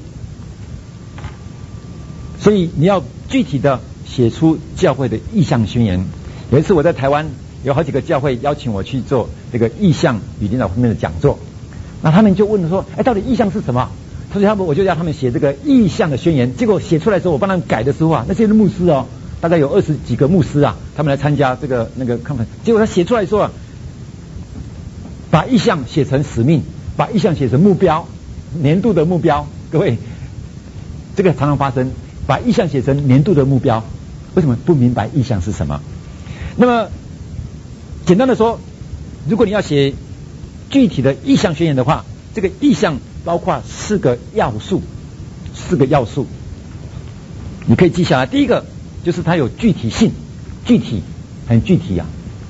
所以你要具体的写出教会的意象宣言。有一次我在台湾有好几个教会邀请我去做这个意象与领导方面的讲座，那他们就问说，到底意象是什么？所以我就让他们写这个意象的宣言。结果写出来的时候，我帮他们改的时候那些牧师大概有20几个牧师他们来参加这个那个 conference。结果他写出来说把意象写成使命，把意象写成目标，年度的目标。各位，这个常常发生，把意象写成年度的目标，为什么不明白意象是什么？那么简单的说，如果你要写具体的意象宣言的话，这个意象包括4个要素，你可以记下来。第一个就是它有具体性，很具体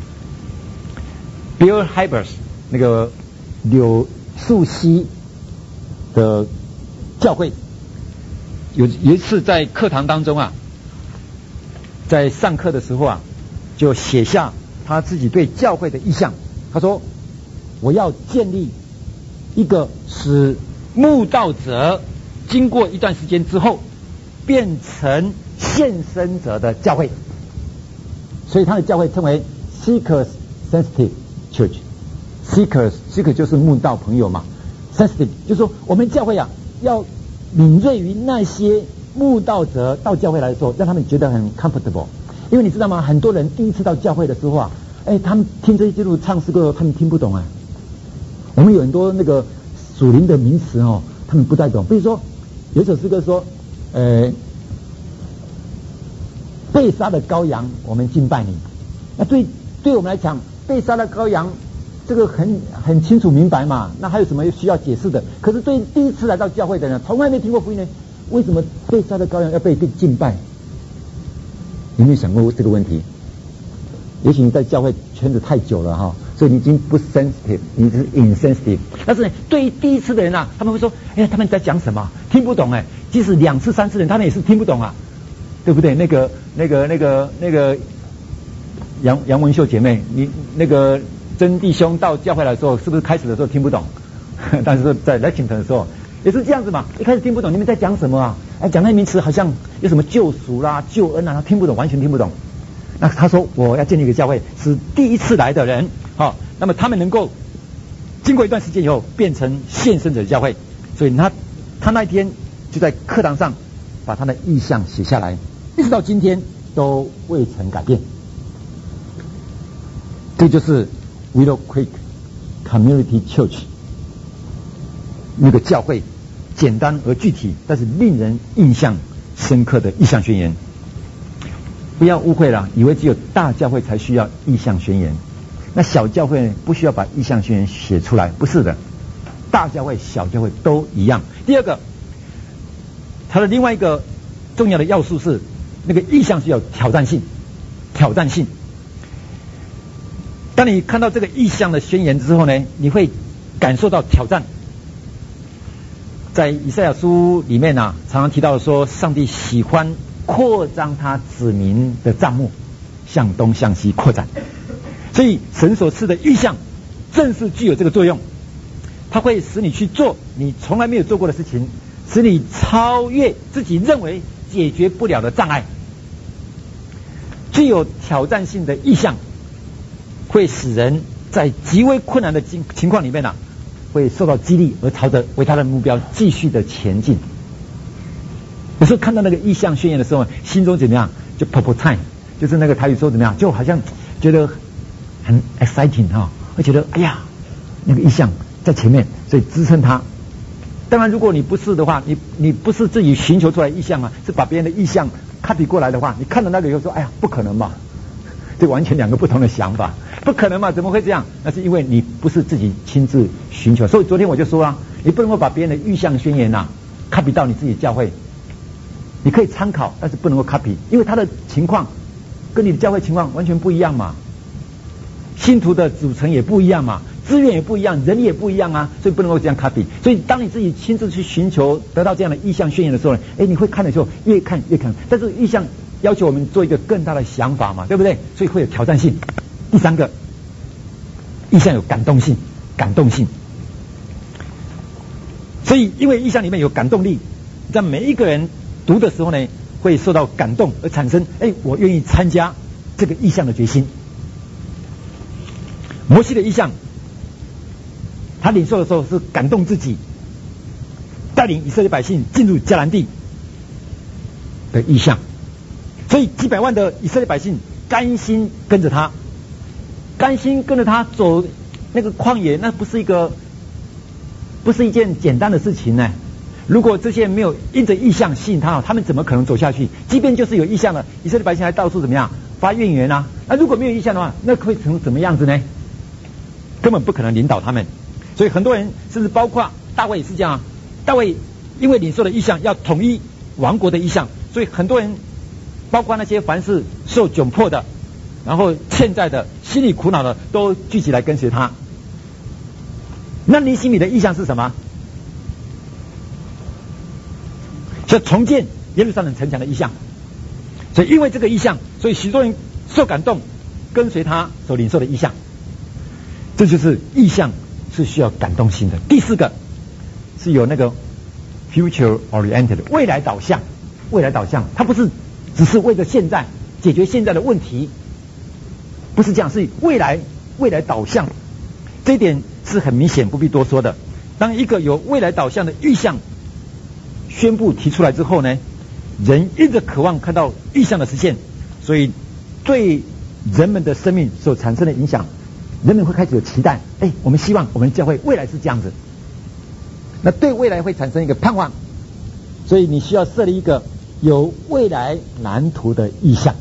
Bill Hybels 那个柳树溪的教会有一次在课堂当中在上课的时候就写下他自己对教会的意向。他说，我要建立一个使慕道者经过一段时间之后变成献身者的教会。所以他的教会称为 Seekers Sensitive Church。 Seeker 就是慕道朋友嘛， Sensitive 就是说我们教会要敏锐于那些慕道者到教会来的时候，让他们觉得很 comfortable。 因为你知道吗，很多人第一次到教会的时候他们听这些基督徒唱诗歌，他们听不懂我们有很多那个属灵的名词他们不太懂。比如说有一首诗歌说被杀的羔羊我们敬拜你。那对我们来讲，被杀的羔羊这个很清楚明白嘛，那还有什么需要解释的？可是对第一次来到教会的人，从来没听过福音呢， 为什么被杀的羔羊要被敬拜？你有没有想过这个问题？也许你在教会圈子太久了哈，所以你已经不 sensitive， 你是 insensitive。但是呢，对于第一次的人啊，他们会说：“哎，他们在讲什么？听不懂哎。”即使2次、3次人，他们也是听不懂啊，对不对？那个杨文秀姐妹，你那个曾弟兄到教会来的时候，是不是开始的时候听不懂？但是在 Lexington 的时候也是这样子嘛，一开始听不懂你们在讲什么啊？哎，讲那名词好像有什么救赎啦、救恩啊，他听不懂，完全听不懂。那他说我要建立一个教会，是第一次来的人，好，那么他们能够经过一段时间以后变成献身者的教会，所以他那一天就在课堂上把他的意向写下来，一直到今天都未曾改变。这就是 Willow Creek Community Church 那个教会，简单而具体，但是令人印象深刻的意向宣言。不要误会了，以为只有大教会才需要意向宣言，那小教会不需要把意向宣言写出来，不是的，大教会、小教会都一样。第二个，它的另外一个重要的要素是，那个意向是有挑战性。当你看到这个意向的宣言之后呢，你会感受到挑战。在以赛亚书里面啊，常常提到说，上帝喜欢扩张他子民的帐幕，向东向西扩展。所以神所赐的意向正是具有这个作用，它会使你去做你从来没有做过的事情，使你超越自己认为解决不了的障碍。具有挑战性的意向会使人在极为困难的情况里面啊，会受到激励，而朝着为他的目标继续的前进。有时候看到那个意向宣言的时候，心中怎么样？就 purple time， 就是那个台语说怎么样？就好像觉得很 exciting 哈，会觉得哎呀，那个意向在前面，所以支撑他。当然，如果你不是的话，你不是自己寻求出来的意向啊，是把别人的意向 copy 过来的话，你看到那个以后说，哎呀，不可能嘛，这完全2个不同的想法，不可能嘛，怎么会这样？那是因为你不是自己亲自寻求。所以昨天我就说啊，你不能够把别人的意向宣言啊 copy 到你自己教会。你可以参考，但是不能够 copy， 因为他的情况跟你的教会情况完全不一样嘛，信徒的组成也不一样嘛，资源也不一样，人也不一样啊，所以不能够这样 copy。所以当你自己亲自去寻求得到这样的意向宣言的时候，你会看的时候越看越看，但是意向要求我们做一个更大的想法嘛，对不对？所以会有挑战性。第3个，意向有感动性，所以因为意向里面有感动力，让每一个人读的时候呢，会受到感动而产生我愿意参加这个意向的决心。摩西的意向，他领受的时候是感动自己，带领以色列百姓进入迦南地的意向，所以几百万的以色列百姓甘心跟着他走那个旷野，那不是一件简单的事情呢。如果这些人没有因着意向吸引他们怎么可能走下去？即便就是有意向了，以色列百姓还到处怎么样发怨言啊？那如果没有意向的话，那会成怎么样子呢？根本不可能领导他们。所以很多人，甚至包括大卫也是这样啊。大卫因为领受了意向，要统一王国的意向，所以很多人，包括那些凡是受窘迫的，然后欠债的，心里苦恼的，都聚集来跟随他。那尼希米的意向是什么？是重建耶路撒冷城墙的意向。所以因为这个意向，所以许多人受感动，跟随他所领受的意向。这就是意向是需要感动性的。第4个是有那个 future oriented 未来导向，它不是只是为了现在解决现在的问题，不是这样，是未来导向。这一点是很明显，不必多说的。当一个有未来导向的意向宣布提出来之后呢，人因着渴望看到意向的实现，所以对人们的生命所产生的影响，人们会开始有期待。我们希望我们的教会未来是这样子，那对未来会产生一个盼望，所以你需要设立一个有未来蓝图的意向。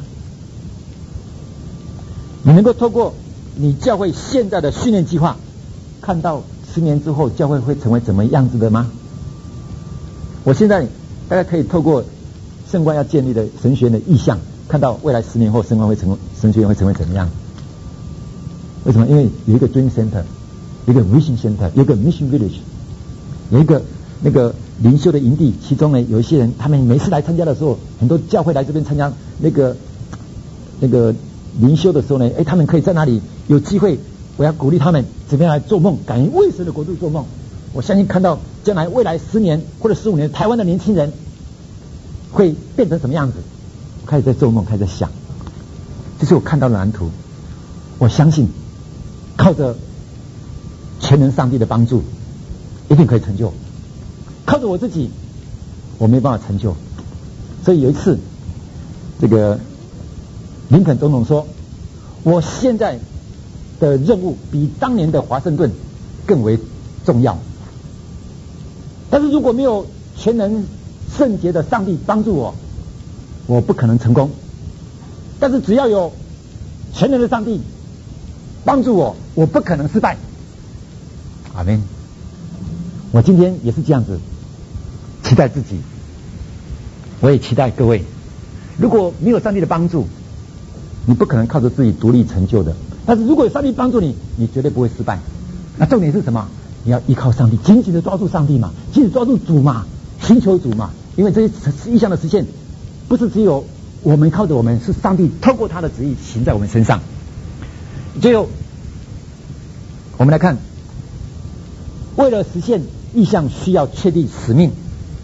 你能够透过你教会现在的训练计划，看到10年之后教会会成为怎么样子的吗？我现在大家可以透过圣观要建立的神学院的意向，看到未来10年后神学院会成为怎么样？为什么？因为有一个 Dream Center， 有一个 Vision Center， 有一个 Mission Village， 有一个那个灵修的营地。其中呢，有一些人他们每次来参加的时候，很多教会来这边参加那个灵修的时候呢，他们可以在那里有机会。我要鼓励他们怎么样来做梦，敢于为神的国度做梦。我相信看到将来未来10年或者15年，台湾的年轻人会变成什么样子。我开始在做梦，开始在想，这是我看到的蓝图。我相信靠着全能上帝的帮助，一定可以成就。靠着我自己，我没办法成就。所以有一次，这个林肯总统说，我现在的任务比当年的华盛顿更为重要。但是如果没有全能圣洁的上帝帮助我，我不可能成功。但是只要有全能的上帝帮助我，我不可能失败。阿们。我今天也是这样子期待自己，我也期待各位。如果没有上帝的帮助，你不可能靠着自己独立成就的。但是如果有上帝帮助你，你绝对不会失败。那重点是什么？你要依靠上帝，紧紧的抓住上帝嘛，紧紧抓住主嘛，寻求主嘛。因为这些意象的实现，不是只有我们靠着我们，是上帝透过他的旨意行在我们身上。最后，我们来看，为了实现意象，需要确定使命。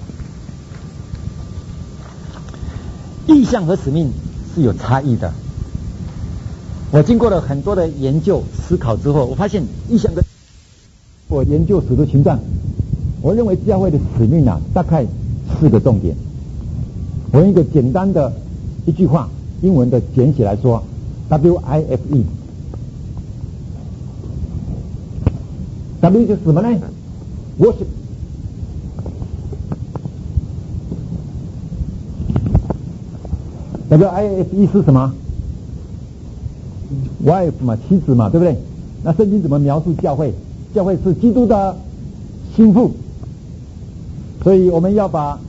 意象和使命是有差异的。我经过了很多的研究思考之后，我发现意象跟我研究使徒行传，我认为教会的使命大概4个重点。我用一个简单的一句话，英文的简写来说 ，WIFE。 W 就是什么呢？ Worship。 WIFE 是什么？ wife 嘛，妻子嘛，对不对？那圣经怎么描述教会？教会是基督的心腹，所以我们要把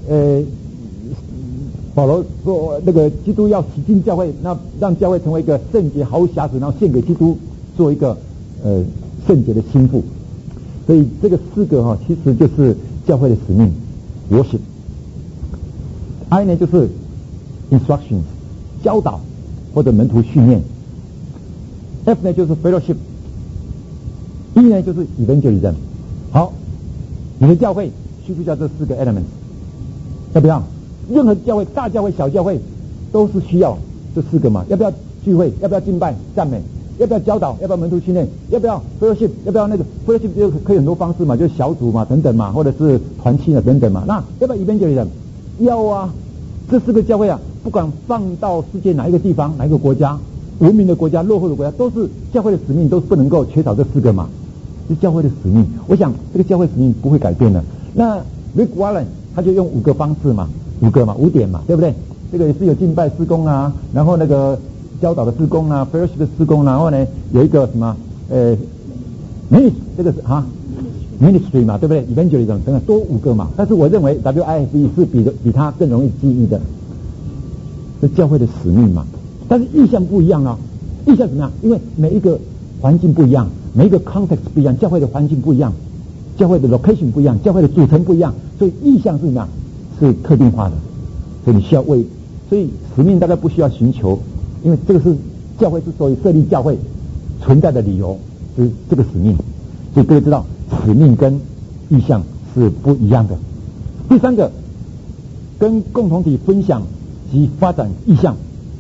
保罗说那个基督要洗净教会，那让教会成为一个圣洁毫无瑕疵，然后献给基督做一个圣洁的心腹。所以这个4个其实就是教会的使命 worship。 I 呢就是 instructions 教导或者门徒训练。F 呢就是 fellowship。E 呢就是 evangelism。 好，你的教会需不需要这4个 element？ 要不要？任何教会，大教会小教会都是需要这4个嘛。要不要聚会？要不要敬拜赞美？要不要教导？要不要门徒训练？要不要 fellowship？ 要不要那个 fellowship 就可以很多方式嘛，就是小组嘛等等嘛，或者是团契等等嘛。那要不要 evangelism？ 要啊。这4个教会不管放到世界哪一个地方，哪一个国家，文明的国家、落后的国家，都是教会的使命，都是不能够缺少这4个嘛。是教会的使命。我想这个教会使命不会改变的。那 Rick Warren 他就用5个方式嘛，5点嘛，对不对？这个也是有敬拜事工啊，然后那个教导的事工啊 ，fellowship 的事工，然后呢有一个什么ministry 这个是ministry 嘛，对不对 ？evangelism 等等多5个嘛。但是我认为 WIFE 是比它更容易记忆的，是教会的使命嘛。但是意象不一样啊，意象怎么样？因为每一个环境不一样，每一个 context 不一样，教会的环境不一样，教会的 location 不一样，教会的组成不一样，所以意象是怎么样？是特定化的，所以你需要所以使命大概不需要寻求，因为这个是教会之所以设立教会存在的理由，是这个使命。所以各位知道，使命跟意象是不一样的。第3个，跟共同体分享及发展意象。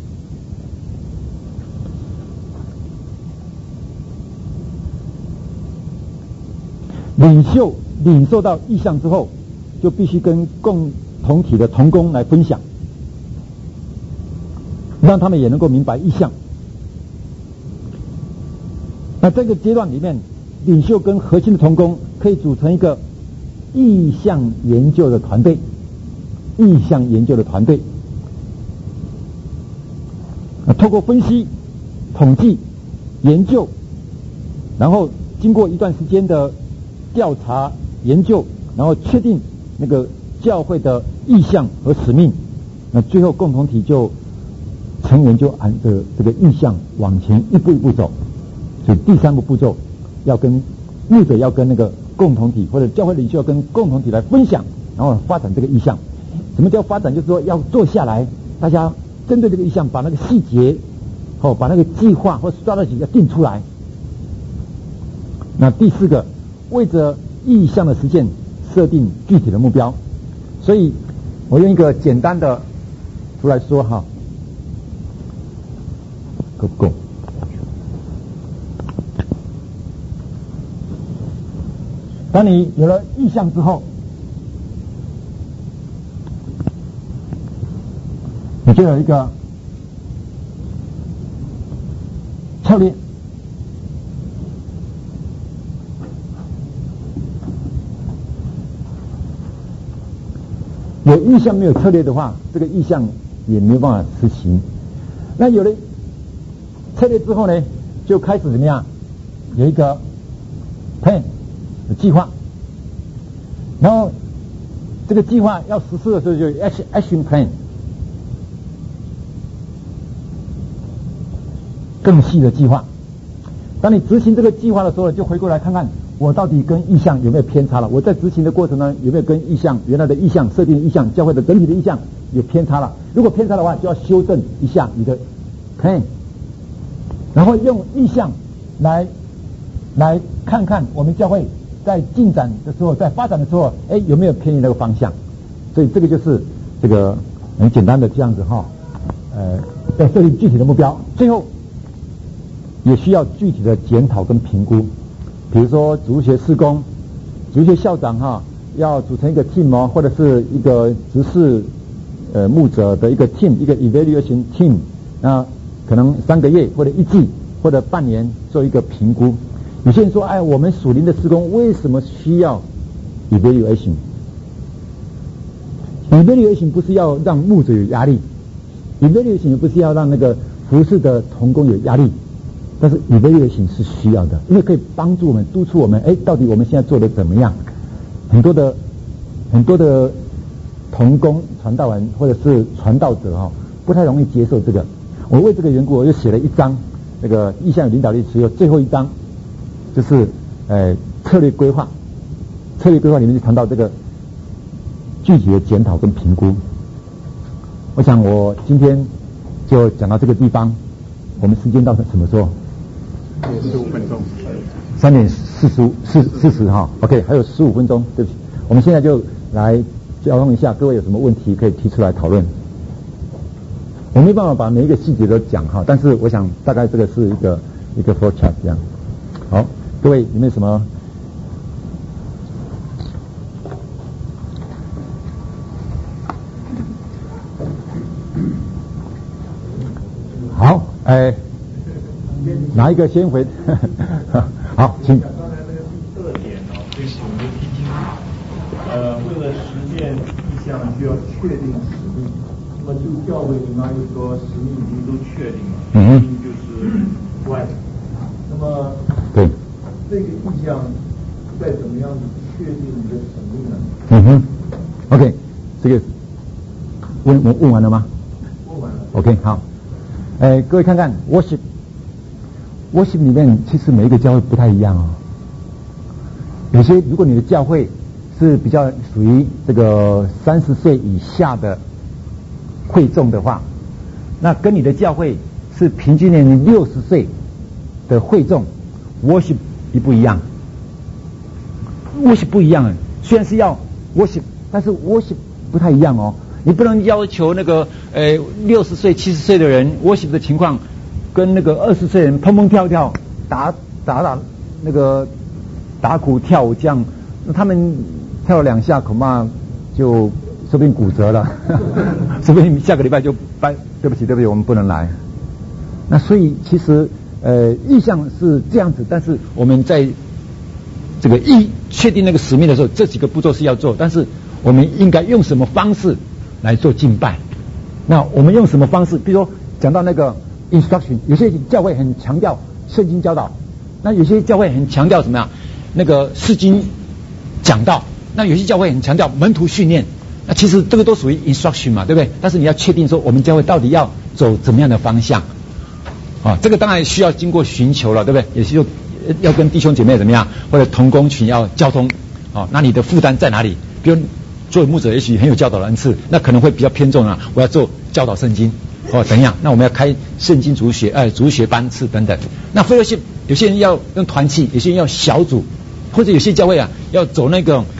领受到意象之后，就必须跟共同体的同工来分享，让他们也能够明白意象。那这个阶段里面，领袖跟核心的同工可以组成一个意象研究的团队。透过分析、统计、研究，然后经过一段时间的调查研究，然后确定那个教会的意向和使命，那最后共同体就成员就按着这个意向往前一步一步走。所以第三个步骤要跟牧者要跟那个共同体或者教会领袖要跟共同体来分享，然后发展这个意向。什么叫发展？就是说要坐下来，大家针对这个意向把那个细节把那个计划或 strategy 要定出来。那第四个，为着意向的实现设定具体的目标。所以我用一个简单的图来说哈，够不够？当你有了意向之后，你就有一个策略。有意向没有策略的话，这个意向也没有办法实行。那有了策略之后呢，就开始怎么样？有一个 plan 的计划，然后这个计划要实施的时候就有 action plan， 更细的计划。当你执行这个计划的时候，就回过来看看我到底跟意向有没有偏差了？我在执行的过程呢，有没有跟意向原来的意向设定的意向、教会的整体的意向有偏差了？如果偏差的话，就要修正一下你的 plan， 然后用意向来看看我们教会在进展的时候，在发展的时候，有没有偏离那个方向？所以这个就是这个很简单的这样子哈，要设立具体的目标，最后也需要具体的检讨跟评估。比如说主学事工，主学校长要组成一个 team 或者是一个执事牧者的一个 team， 一个 evaluation team， 那可能3个月或者1季或者半年做一个评估。有些人说，我们属灵的事工为什么需要 evaluation？ evaluation 不是要让牧者有压力， evaluation 也不是要让那个服事的同工有压力。但是 evaluation 是需要的，因为可以帮助我们督促我们，到底我们现在做的怎么样？很多的同工传道人或者是传道者不太容易接受这个。我为这个缘故，我又写了一章那个意向与领导力只有最后一章，就是策略规划。策略规划里面就谈到这个具体的检讨跟评估。我想我今天就讲到这个地方，我们时间到什么时候？15分钟，3点40哈 ，OK， 还有15分钟，对不起，我们现在就来交通一下，各位有什么问题可以提出来讨论。我没办法把每一个细节都讲哈，但是我想大概这个是一个 flow chart 这样。好，各位有没有什么？好，哪一个先回？好，请。 刚才那个第2点就是我们的基金，为了实现意向，需要确定使命。那么就教会你刚才又说使命已经都确定了，使命就是外。那么对这个意向再怎么样子确定你的使命呢 ？OK， 这个问完了吗？ 问完了。 OK， 好。各位看看 worship 里面其实每一个教会不太一样有些如果你的教会是比较属于这个30岁以下的会众的话，那跟你的教会是平均年龄60岁的会众 worship 不一样。worship 不一样，虽然是要 worship， 但是 worship 不太一样你不能要求那个60岁70岁的人 worship 的情况跟那个20岁人蹦蹦跳跳打那个打鼓跳舞这样，那他们跳了2下恐怕就说不定骨折了说不定下个礼拜就对不起我们不能来。那所以其实意向是这样子，但是我们在这个确定那个使命的时候，这几个步骤是要做，但是我们应该用什么方式来做敬拜？那我们用什么方式？比如说讲到那个 instruction， 有些教会很强调圣经教导，那有些教会很强调什么呀？那个释经讲道，那有些教会很强调门徒训练， 那其实这个都属于 instruction 嘛，对不对？但是你要确定说我们教会到底要走怎么样的方向这个当然需要经过寻求了，对不对？也是要跟弟兄姐妹怎么样，或者同工群要交通那你的负担在哪里？比如作为牧者也许很有教导的恩赐，那可能会比较偏重我要做教导圣经怎样？那我们要开圣经主学班次等等。那fellowship有些人要用团契，有些人要小组，或者有些教会要走那个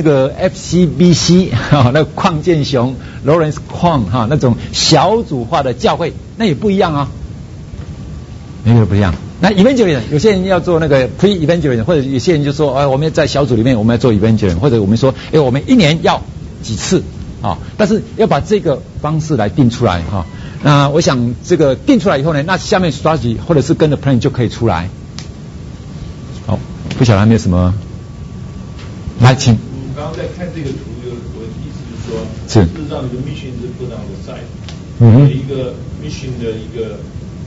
FCBC 那个邝建雄 Lawrence 邝那种小组化的教会，那也不一样每个都不一样。那 evangelism 有些人要做那个 pre-evangelism， 或者有些人就说我们要在小组里面我们要做 evangelism， 或者我们说我们1年要几次但是要把这个方式来定出来那我想这个定出来以后呢，那下面 strategy 或者是跟着 plan 就可以出来。好，不晓得还没有什么来请。 我刚刚在看这个图，我的意思是说，事实上你的 mission 是put on the side，每一个 mission 的一个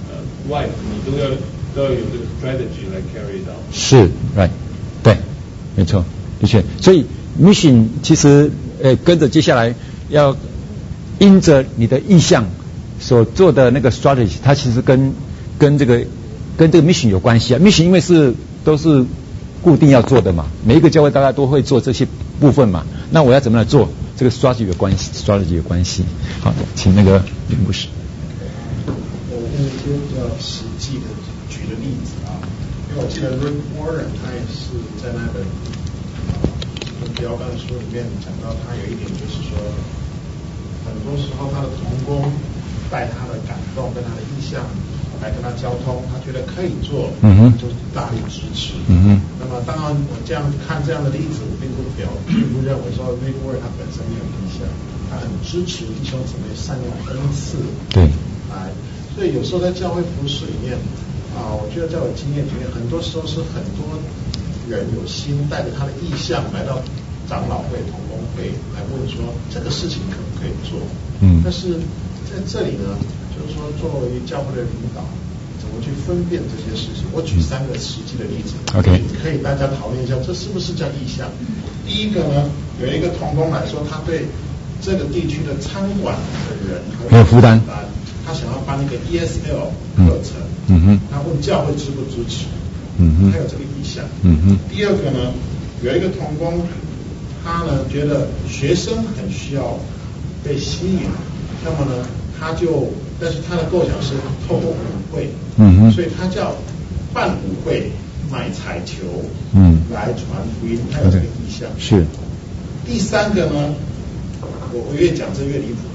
life， 你都要有这个 strategy 来 carry it out。 是 right， 对，没错，的确。所以 mission 其实跟着接下来要因着你的意向所做的那个 strategy， 它其实跟这个 mission 有关系mission 因为都是固定要做的嘛，每一个教会大家都会做这些部分嘛，那我要怎么来做？这个 strategy 有关系。好，请那个林牧师。 我用一些比较实际的举的例子因为我记得 Rick Warren 他也是在那本标杆书里面讲到，他有一点就是说，很多时候他的同工带他的感动跟他的意向来跟他交通，他觉得可以做，就是大力支持。那么当然我这样看这样的例子，我并不认为说 Rick Warren 他本身没有意向，他很支持弟兄姊妹善用恩赐。 对。 所以有时候在教会服事里面我觉得在我经验里面，很多时候是很多人有心带着他的意向来到长老会、同工会来问说这个事情可不可以做？但是在这里呢，就是说作为教会的领导，怎么去分辨这些事情？我举3个实际的例子 ，OK， 可以大家讨论一下，这是不是叫意向？第一个呢，有一个同工来说，他对这个地区的餐馆的人很有负担。 他想要办一个 ESL 课程，他问教会支不支持，他有这个意向。第二个呢，有一个同工，他呢觉得学生很需要被吸引，那么呢，但是他的构想是透过舞会，所以他叫办舞会、买彩球，来传福音，他有这个意向。 是。 第3个呢，我越讲这越离谱。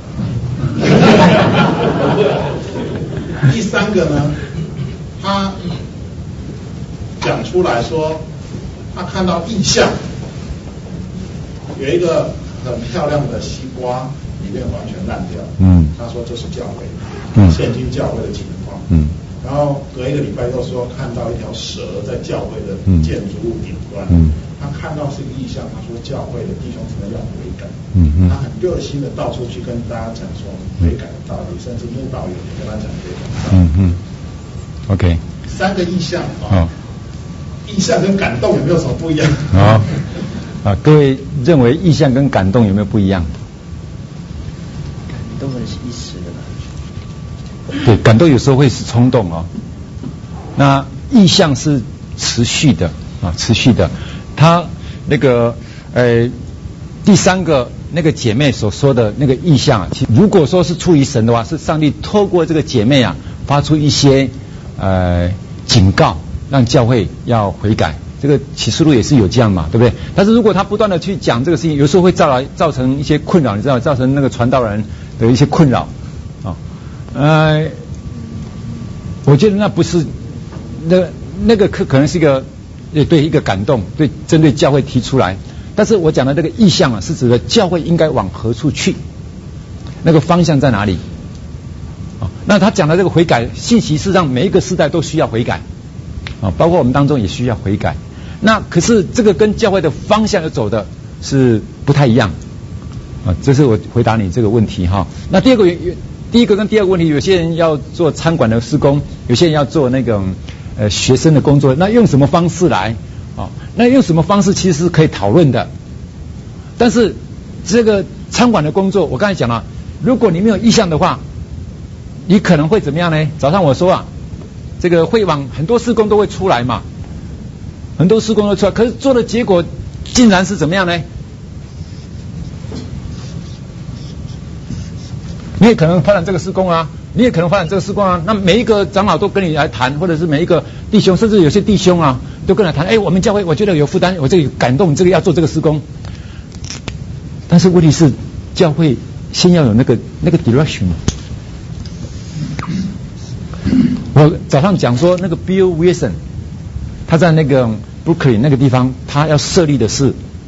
第3个呢，他讲出来说，他看到异象，有一个很漂亮的西瓜，里面完全烂掉。他说这是教会，现今教会的情况。然后隔一个礼拜又说看到一条蛇在教会的建筑物顶端。他看到是一个意象，他说教会的弟兄姊妹要悔改。他很热心的到处去跟大家讲说悔改的道理，甚至牧导员也跟他讲悔改的道理。 OK。 3个意象意象跟感动有没有什么不一样？ 各位认为意象跟感动有没有不一样？ 感动是一时的吧？ 对，感动有时候会是冲动那意象是持续的持续的。他那个第3个那个姐妹所说的那个意象其实如果说是出于神的话，是上帝透过这个姐妹发出一些警告，让教会要悔改。这个启示录也是有这样嘛，对不对？但是如果他不断的去讲这个事情，有时候会造成一些困扰，你知道，造成那个传道人的一些困扰我觉得那不是那个可能是一个对一个感动，对针对教会提出来。但是我讲的这个意向是指的教会应该往何处去，那个方向在哪里那他讲的这个悔改信息是让每一个世代都需要悔改包括我们当中也需要悔改。那可是这个跟教会的方向要走的是不太一样这是我回答你这个问题那第一个跟第2个问题，有些人要做餐馆的施工，有些人要做那种学生的工作，那用什么方式来那用什么方式其实是可以讨论的。但是这餐馆的工作，我刚才讲了，如果你没有意向的话，你可能会怎么样呢？早上我说啊，这个会往很多事工都会出来嘛，很多事工都出来，可是做的结果竟然是怎么样呢？你也可能发展这个事工啊，你也可能发展这个事工啊。那每一个长老都跟你来谈，或者是每一个弟兄，甚至有些弟兄啊，都跟你来谈。我们教会我觉得有负担，我这个感动，这个要做这个事工。但是问题是，教会先要有那个 direction。我早上讲说，那个 Bill Wilson， 他在那个 Brooklyn 那个地方，他要设立的是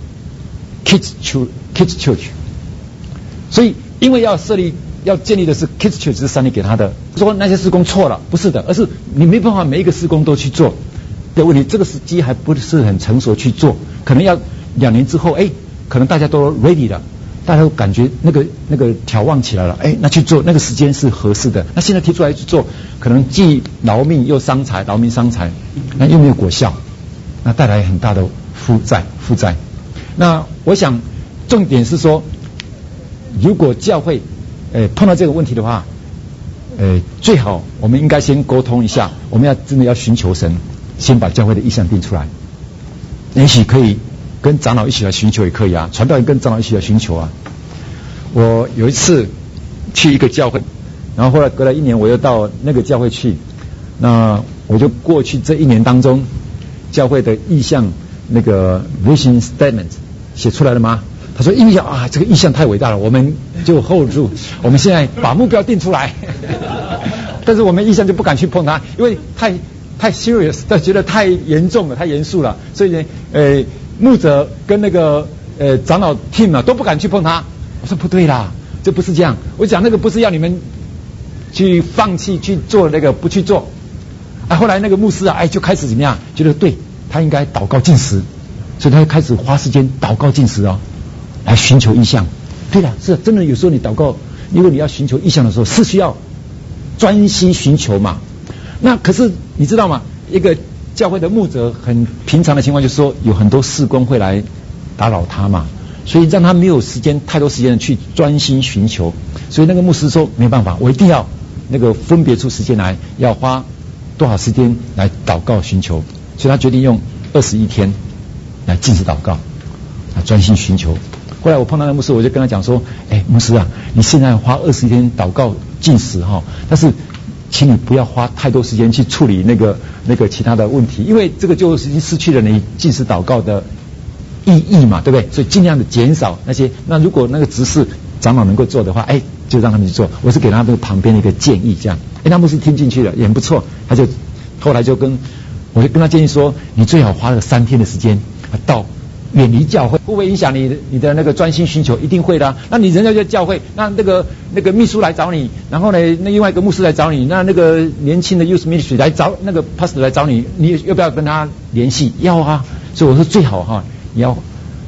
Kids Church， 所以因为要建立的是 Kids Church 是上帝给他的，说那些事工错了，不是的，而是你没办法每一个事工都去做的问题，这个时机还不是很成熟去做，可能要2年之后，可能大家都 ready 了，大家都感觉那个眺望起来了，那去做，那个时间是合适的。那现在提出来去做，可能既劳命又伤财，劳民伤财，那又没有果效，那带来很大的负债。那我想重点是说，如果教会碰到这个问题的话，最好我们应该先沟通一下，我们真的要寻求神，先把教会的意向定出来。也许可以跟长老一起来寻求也可以啊，传道人跟长老一起来寻求啊。我有一次去一个教会，然后后来隔了1年我又到那个教会去，那我就过去这1年当中，教会的意向那个 vision statement 写出来了吗？他说意向这个意向太伟大了，我们就 hold 住，我们现在把目标定出来。但是我们意向就不敢去碰它，因为太 serious， 他觉得太严重了，太严肃了，所以呢，牧者跟那个长老 team 都不敢去碰它。我说不对啦，这不是这样。我讲那个不是要你们去放弃去做那个，不去做。后来那个牧师就开始怎么样？觉得对他应该祷告禁食，所以他就开始花时间祷告禁食来寻求意向。对了，是真的，有时候你祷告，如果你要寻求意向的时候，是需要专心寻求嘛。那可是你知道吗？一个教会的牧者很平常的情况就是说，有很多事工会来打扰他嘛，所以让他没有太多时间去专心寻求。所以那个牧师说没办法，我一定要那个分别出时间来，要花多少时间来祷告寻求。所以他决定用21天来禁食祷告，专心寻求。后来我碰到那个牧师，我就跟他讲说，牧师啊，你现在花21天祷告禁食但是请你不要花太多时间去处理那个其他的问题，因为这个就已经失去了你禁食祷告的意义嘛，对不对？所以尽量的减少那些。那如果那个执事长老能够做的话，就让他们去做。我是给他们旁边的一个建议，这样。那牧师听进去了，也很不错。后来我就跟他建议说，你最好花了3天的时间到远离教会，会不会影响你的那个专心寻求？一定会的。那你人家在教会，那那个秘书来找你，然后呢，那另外一个牧师来找你，那个年轻的 youth ministry 来找那个 pastor 来找你，你要不要跟他联系？要啊。所以我说最好你要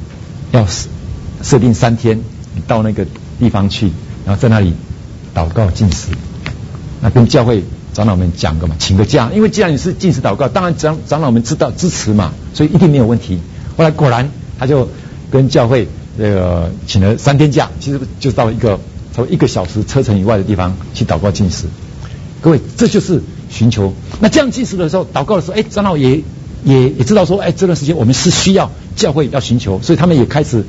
设定3天，你到那个地方去，然后在那里祷告禁食，那跟教会长老们讲个嘛，请个假，因为既然你是禁食祷告，当然长老们知道支持嘛，所以一定没有问题。后来果然他就跟教会请了3天假，其实就到从1个小时车程以外的地方去祷告禁食。各位，这就是寻求。那这样禁食的时候，祷告的时候，长老也知道说，这段时间我们是需要教会要寻求，所以他们也开始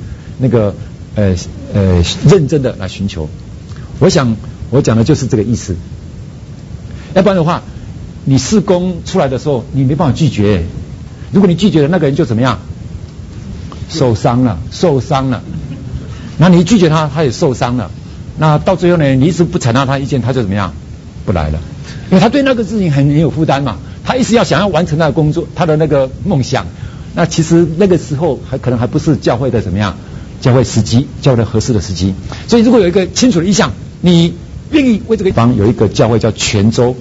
认真的来寻求。我想我讲的就是这个意思。要不然的话，你事工出来的时候，你没办法拒绝。如果你拒绝了，那个人就怎么样？受伤了。那你拒绝他，他也受伤了。那到最后呢，你一直不采纳他意见，他就怎么样？不来了，因为他对那个事情很有负担嘛。他一直想要完成他的工作，他的那个梦想。那其实那个时候可能还不是教会的怎么样？教会时机，教会的合适的时机。所以如果有一个清楚的意向，你愿意为这个地方有一个教会叫泉州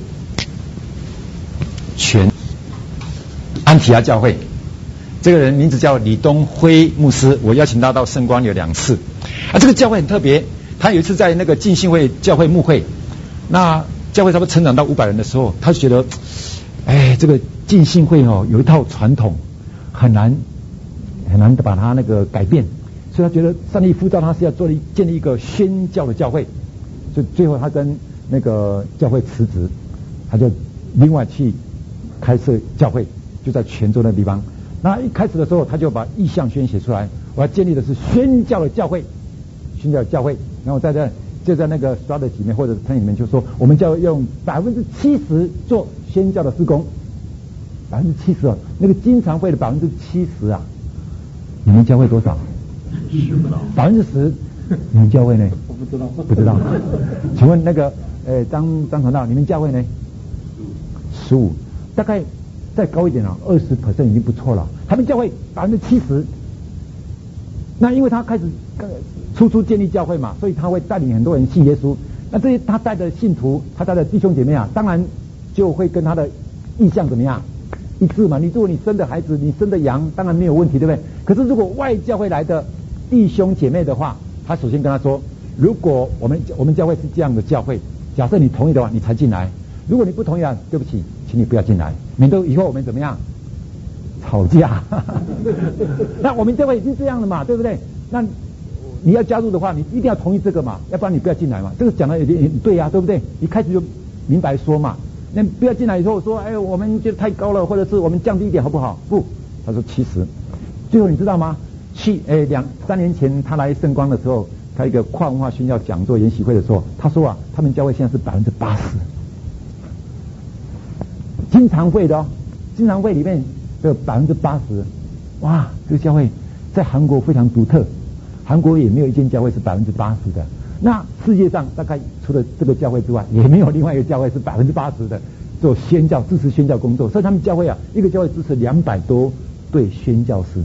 安提阿教会，这个人名字叫李东辉牧师，我邀请他到圣光有2次。这个教会很特别，他有一次在那个浸信会教会牧会，那教会差不多成长到500人的时候，他就觉得，这个浸信会有一套传统，很难的把它那个改变， 所以他觉得上帝呼召他是要建立一个宣教的教会，所以最后他跟那个教会辞职，他就另外去开设教会，就在泉州那地方。那一开始的时候，他就把意向宣写出来，我要建立的是宣教的教会，宣教的教会。然后就在那个 strategy 里面或者 plan 里面就说，我们就要用70%做宣教的事工，70%哦，那个经常会的70%啊，你们教会多少？10%，你们教会呢？ 我不知道。请问那个张传道，你们教会呢？15%，大概再高一点啊，20% 已经不错了。他们教会70%，那因为他开始初建立教会嘛，所以他会带领很多人信耶稣。那这些他带的信徒，他带的弟兄姐妹啊，当然就会跟他的意向怎么样一致嘛。如果你生的孩子，你生的羊，当然没有问题，对不对？可是如果外教会来的弟兄姐妹的话，他首先跟他说，如果我们教会是这样的教会，假设你同意的话，你才进来；如果你不同意啊，对不起，请你不要进来，免得以后我们怎么样吵架。那我们教会已经这样了嘛，对不对？那你要加入的话，你一定要同意这个嘛，要不然你不要进来嘛。这个讲的有点对呀，对不对？一开始就明白说嘛，那不要进来以后说，哎，我们觉得太高了，或者是我们降低一点好不好？不，他说70%。最后你知道吗？3年前他来圣光的时候，开一个跨文化宣教讲座研习会的时候，他说啊，他们教会现在是80%，经常会的哦，经常会里面有80%，哇，这个教会在韩国非常独特，韩国也没有一间教会是80%的。那世界上大概除了这个教会之外，也没有另外一个教会是80%的做宣教、支持宣教工作。所以他们教会啊，一个教会支持200多对宣教士。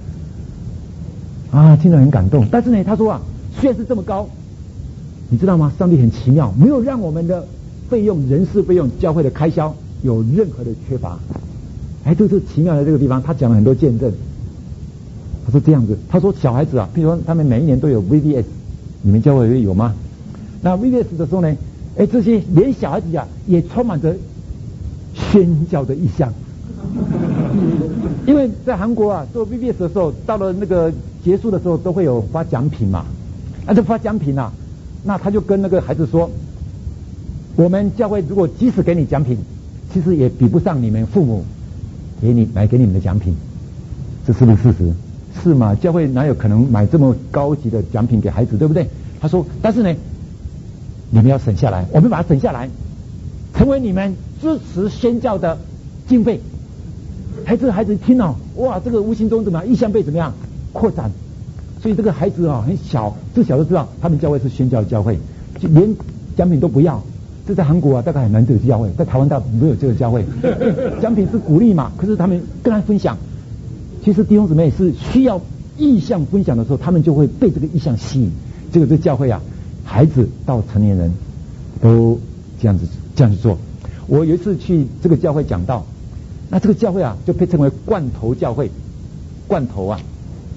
啊，听得很感动。但是呢，他说啊，虽然是这么高，你知道吗？上帝很奇妙，没有让我们的费用、人事费用、教会的开销有任何的缺乏。哎，这是奇妙的这个地方。他讲了很多见证。他说这样子，他说小孩子啊，比如说他们每一年都有 VBS， 你们教会有吗？那 VBS 的时候呢，哎，这些连小孩子啊也充满着宣教的意向。因为在韩国啊做 VBS 的时候，到了那个结束的时候都会有发奖品嘛，就发奖品啊，那他就跟那个孩子说，我们教会如果即使给你奖品，其实也比不上你们父母买给你们的奖品，这是不是事实？是嘛？教会哪有可能买这么高级的奖品给孩子，对不对？他说，但是呢，你们要省下来，我们把它省下来，成为你们支持宣教的经费。这个孩子一听哦，哇，这个无形中怎么样，意向被怎么样扩展？所以这个孩子很小，自小就知道他们教会是宣教教会，就连奖品都不要。这在韩国啊，大概很难得教会，在台湾大没有这个教会。奖品是鼓励嘛，可是他们跟他分享。其实弟兄姊妹是需要意向分享的时候，他们就会被这个意向吸引。这个教会啊，孩子到成年人都这样子做。我有一次去这个教会讲道。那这个教会啊，就被称为罐头教会。罐头啊，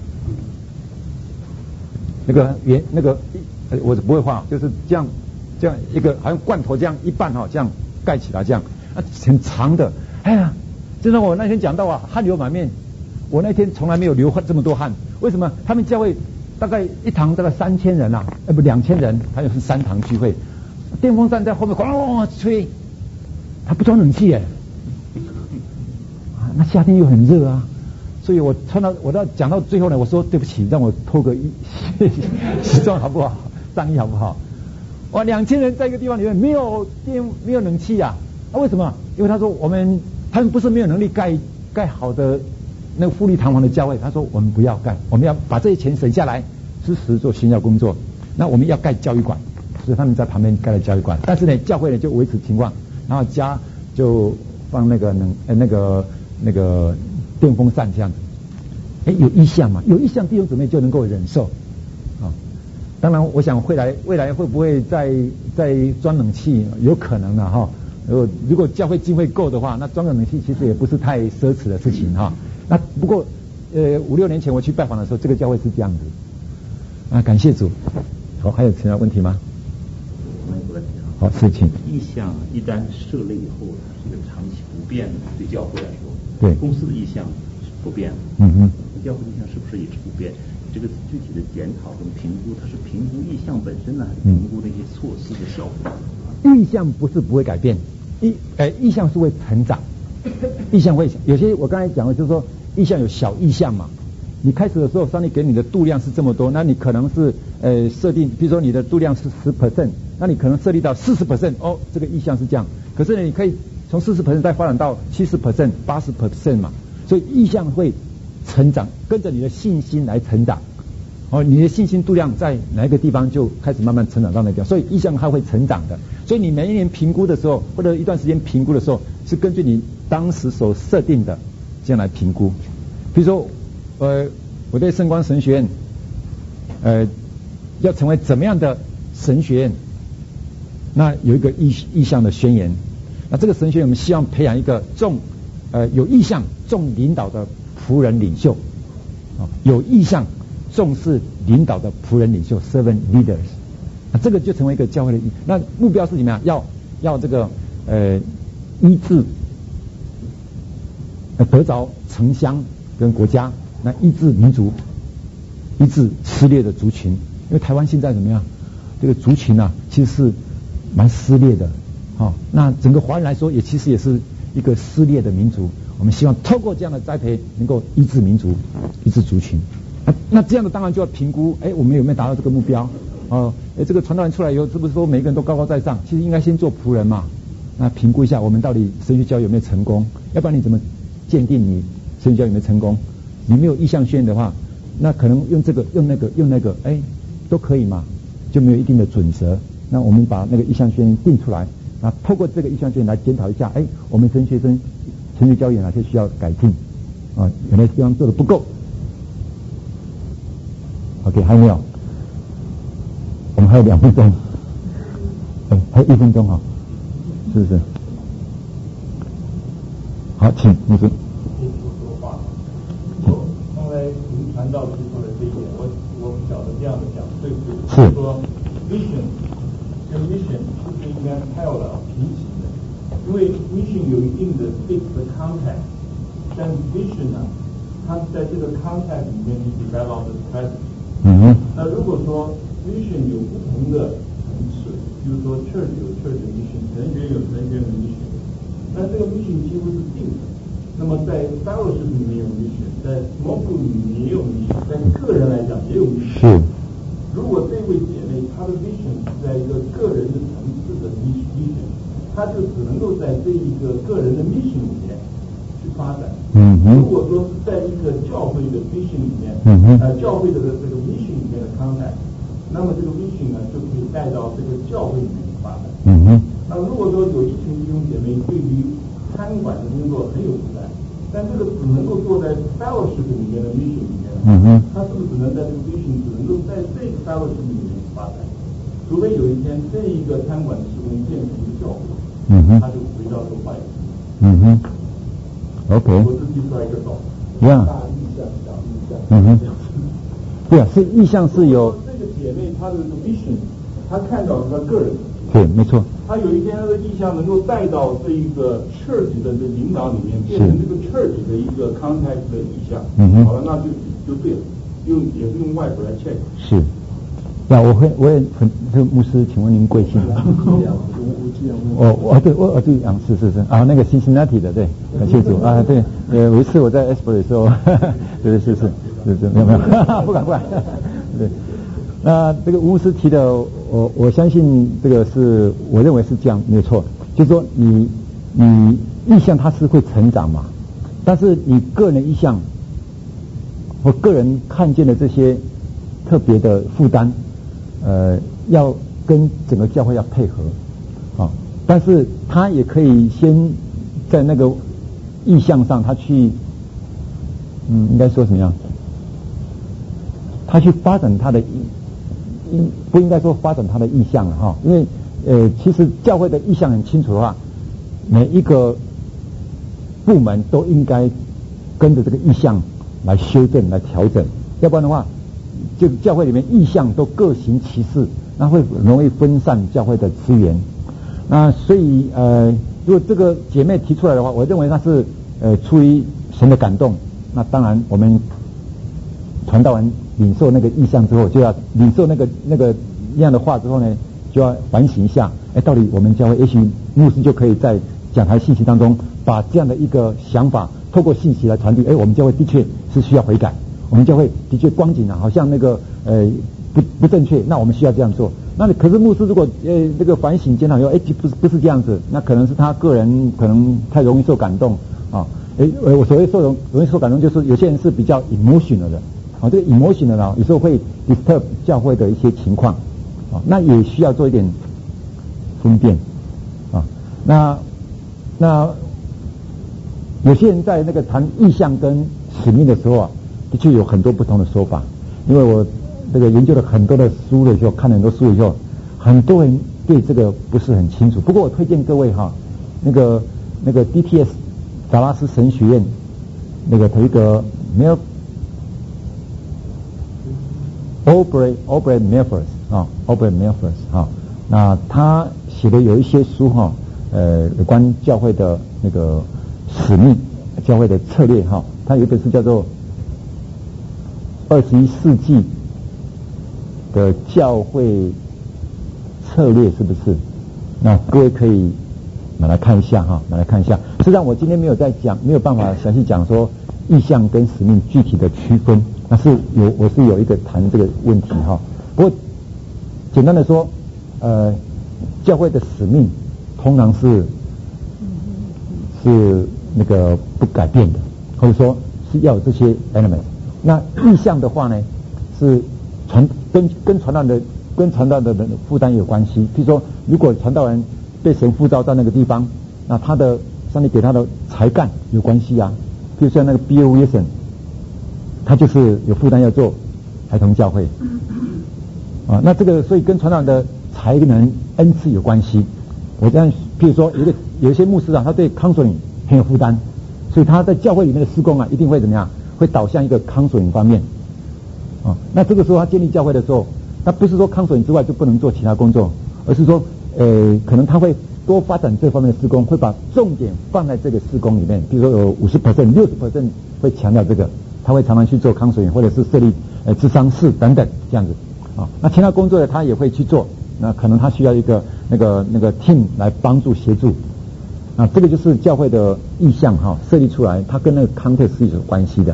我不会画，就是这样一个好像罐头这样一半这样盖起来这样，很长的。哎呀，就像我那天讲到啊，汗流满面。我那天从来没有流这么多汗。为什么？他们教会大概一堂大概3000人啊，2000人，他就是3堂聚会，电风扇在后面哗吹，他不装冷气耶。那夏天又很热啊，所以我到讲到最后呢，我说对不起，让我脱个西装好不好？上衣好不好？哇，2000人在一个地方里面没有冷气啊！为什么？因为他说他们不是没有能力盖好的那个富丽堂皇的教会，他说我们不要盖，我们要把这些钱省下来支持做宣教工作。那我们要盖教育馆，所以他们在旁边盖了教育馆。但是呢，教会呢就维持情况，然后家就放那个电风扇这样子。有意向嘛？有意向弟兄姊妹就能够忍受啊。当然，我想未来会不会再装冷气？有可能的哈。如果教会经费够的话，那装个冷气其实也不是太奢侈的事情哈。那不过5-6年前我去拜访的时候，这个教会是这样子啊。感谢主。好，还有其他问题吗？ 没有问题。 好，事情。 意向一旦设立以后，是一个长期不变的，对教会来说。 对， 公司的意向是不变的。 嗯哼。 教会意向是不是一直不变？ 这个具体的检讨跟评估，它是评估意向本身呢，还是评估那些措施的效果？ 意向不是不会改变，意向是会成长，意向会有些我刚才讲的就是说意向有小意向嘛。你开始的时候，上帝给你的度量是这么多，那你可能是设定，比如说你的度量是10%，那你可能设立到40%，哦，这个意向是这样。可是呢，你可以从40%再发展到70%、80% 嘛，所以意向会成长，跟着你的信心来成长。哦，你的信心度量在哪一个地方就开始慢慢成长到那个地方，所以意向它会成长的。所以你每一年评估的时候，或者一段时间评估的时候，是根据你当时所设定的这样来评估。比如说，我对圣光神学院，要成为怎么样的神学院，那有一个意向的宣言。那这个神学院我们希望培养一个有意向、重领导的仆人领袖，有意向、重视领导的仆人领袖 servant leaders， 那这个就成为一个教会的那目标是怎么样？要这个医治得着城乡跟国家，那医治民族，医治撕裂的族群。因为台湾现在怎么样？这个族群啊，其实是蛮撕裂的。那整个华人来说，其实也是一个撕裂的民族。我们希望透过这样的栽培，能够医治民族，医治族群。那这样的当然就要评估，我们有没有达到这个目标？这个传道人出来以后，是不是说每个人都高高在上？其实应该先做仆人嘛。那评估一下，我们到底神学教育有没有成功？要不然你怎么鉴定你神学教育有没有成功？你没有意向宣言的话，那可能用这个、用那个，都可以嘛，就没有一定的准则。那我们把那个意向宣言定出来，那透过这个意向宣言来检讨一下，我们神学教育有哪些需要改进？有哪些地方做的不够？ OK， 还有没有？我们还有2分钟，还有1分钟哈，是不是？好，请牧师。 刚才您谈到提出的这一点，我不晓得这样的讲对不对？ 是说 vision 跟 mission 是不是应该 parallel 平行的？因为 mission 有一定的 fixed context， 但 vision 呢，它在这个 context 里面去 develop the present。 那如果说 mission 有不同的层次，比如说 church 有 church 的 mission， 神学有神学的 mission， 那这个 mission 几乎是定的。那么在 fellowship 里面有 mission， 在 small group 里面也有 mission， 在个人来讲也有 mission。如果这位姐妹她的 mission 是在一个个人的层次的 mission， 她就只能够在这一个个人的 mission 里面去发展。如果说是在一个教会的 mission 里面，教会的这个 mission 里面的 context， 那么这个 mission 呢就可以带到这个教会里面去发展。那如果说有一群弟兄姐妹对于看管的工作很有负担，但这个只能够做在 fellowship 里面的 mission 里面，他是不是只能在这个 mission 只能够在这个 fellowship 里面去发展？除非有一天这一个看管的事工变成一个教会，他就回到这个外面。 OK， 我是提出来一个道理，大意向、小意向， 对啊，是意向是有。 这个姐妹她的 vision， 她看到她个人， 对，没错。 她有一天她的意向能够带到这一个 church 的这领导里面，变成这个 church 的一个 context 的意向。好了，那就对了，也是用外国来 check。是。那我也很，这个牧师，请问您贵姓？我对杨是啊，那个 Cincinnati 的，对，感谢主啊，对，有一次我在 Asbury 的时候，对，是，没有，不敢，对，那这个吴牧师提的，我相信这个是我认为是这样，没有错，就是说你意向它是会成长嘛，但是你个人意向或个人看见的这些特别的负担。要跟整个教会要配合，但是他也可以先在那个意向上，他去，应该说什么样？他去发展他的不应该说发展他的意向了哈，因为其实教会的意向很清楚的话，每一个部门都应该跟着这个意向来修正、来调整，要不然的话。就教会里面意向都各行其事，那会容易分散教会的资源。那所以如果这个姐妹提出来的话，我认为那是出于神的感动。那当然我们传道人领受那个意象之后，就要领受那个样的话之后呢，就要反省一下，到底我们教会也许牧师就可以在讲台信息当中，把这样的一个想法透过信息来传递。我们教会的确是需要悔改，我们教会的确光景好像那个不正确，那我们需要这样做。那可是牧师如果这个反省检讨说，不是这样子，那可能是他个人可能太容易受感动啊。我所谓容易受感动，就是有些人是比较 emotional 的啊，这个 emotional 的有时候会 disturb 教会的一些情况啊，那也需要做一点分辨啊。那有些人在那个谈意向跟使命的时候啊，的确有很多不同的说法。因为我这个研究了很多的书的时候，看了很多书以后，很多人对这个不是很清楚。不过我推荐各位那个 DTS 达拉斯神学院那个有一个Aubrey Malphurs Aubrey Malphurs 那他写的有一些书有关教会的那个使命、教会的策略他有一本书叫做21世纪的教会策略，是不是？那各位可以拿来看一下实际上我今天没有办法详细讲说意向跟使命具体的区分，我是有一个谈这个问题不过简单的说，教会的使命通常是那个不改变的，或者说是要有这些 element。那意向的话呢，是跟传道的人负担有关系。譬如说，如果传道人被神呼召到那个地方，那上帝给他的才干有关系啊。譬如像那个 Bill Wilson， 他就是有负担要做孩童教会那这个所以跟传道人的才能恩赐有关系。我这样，譬如说有一些牧师他对 counseling 很有负担，所以他在教会里面的事工一定会怎么样？会导向一个counseling方面那这个时候他建立教会的时候，他不是说counseling之外就不能做其他工作，而是说可能他会多发展这方面的事工，会把重点放在这个事工里面。比如说有 50%、60% 会强调这个，他会常常去做counseling，或者是设立諮商室等等这样子那其他工作他也会去做，那可能他需要一个那个 team 来帮助协助。这个就是教会的意向设立出来，它跟那个 context 是有关系的。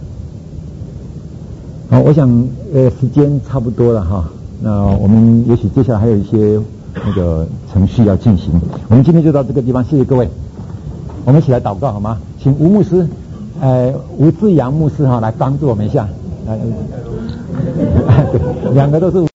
好，我想时间差不多了那我们也许接下来还有一些那个程序要进行。我们今天就到这个地方，谢谢各位。我们一起来祷告好吗？请吴牧师吴志阳牧师来帮助我们一下。两个都是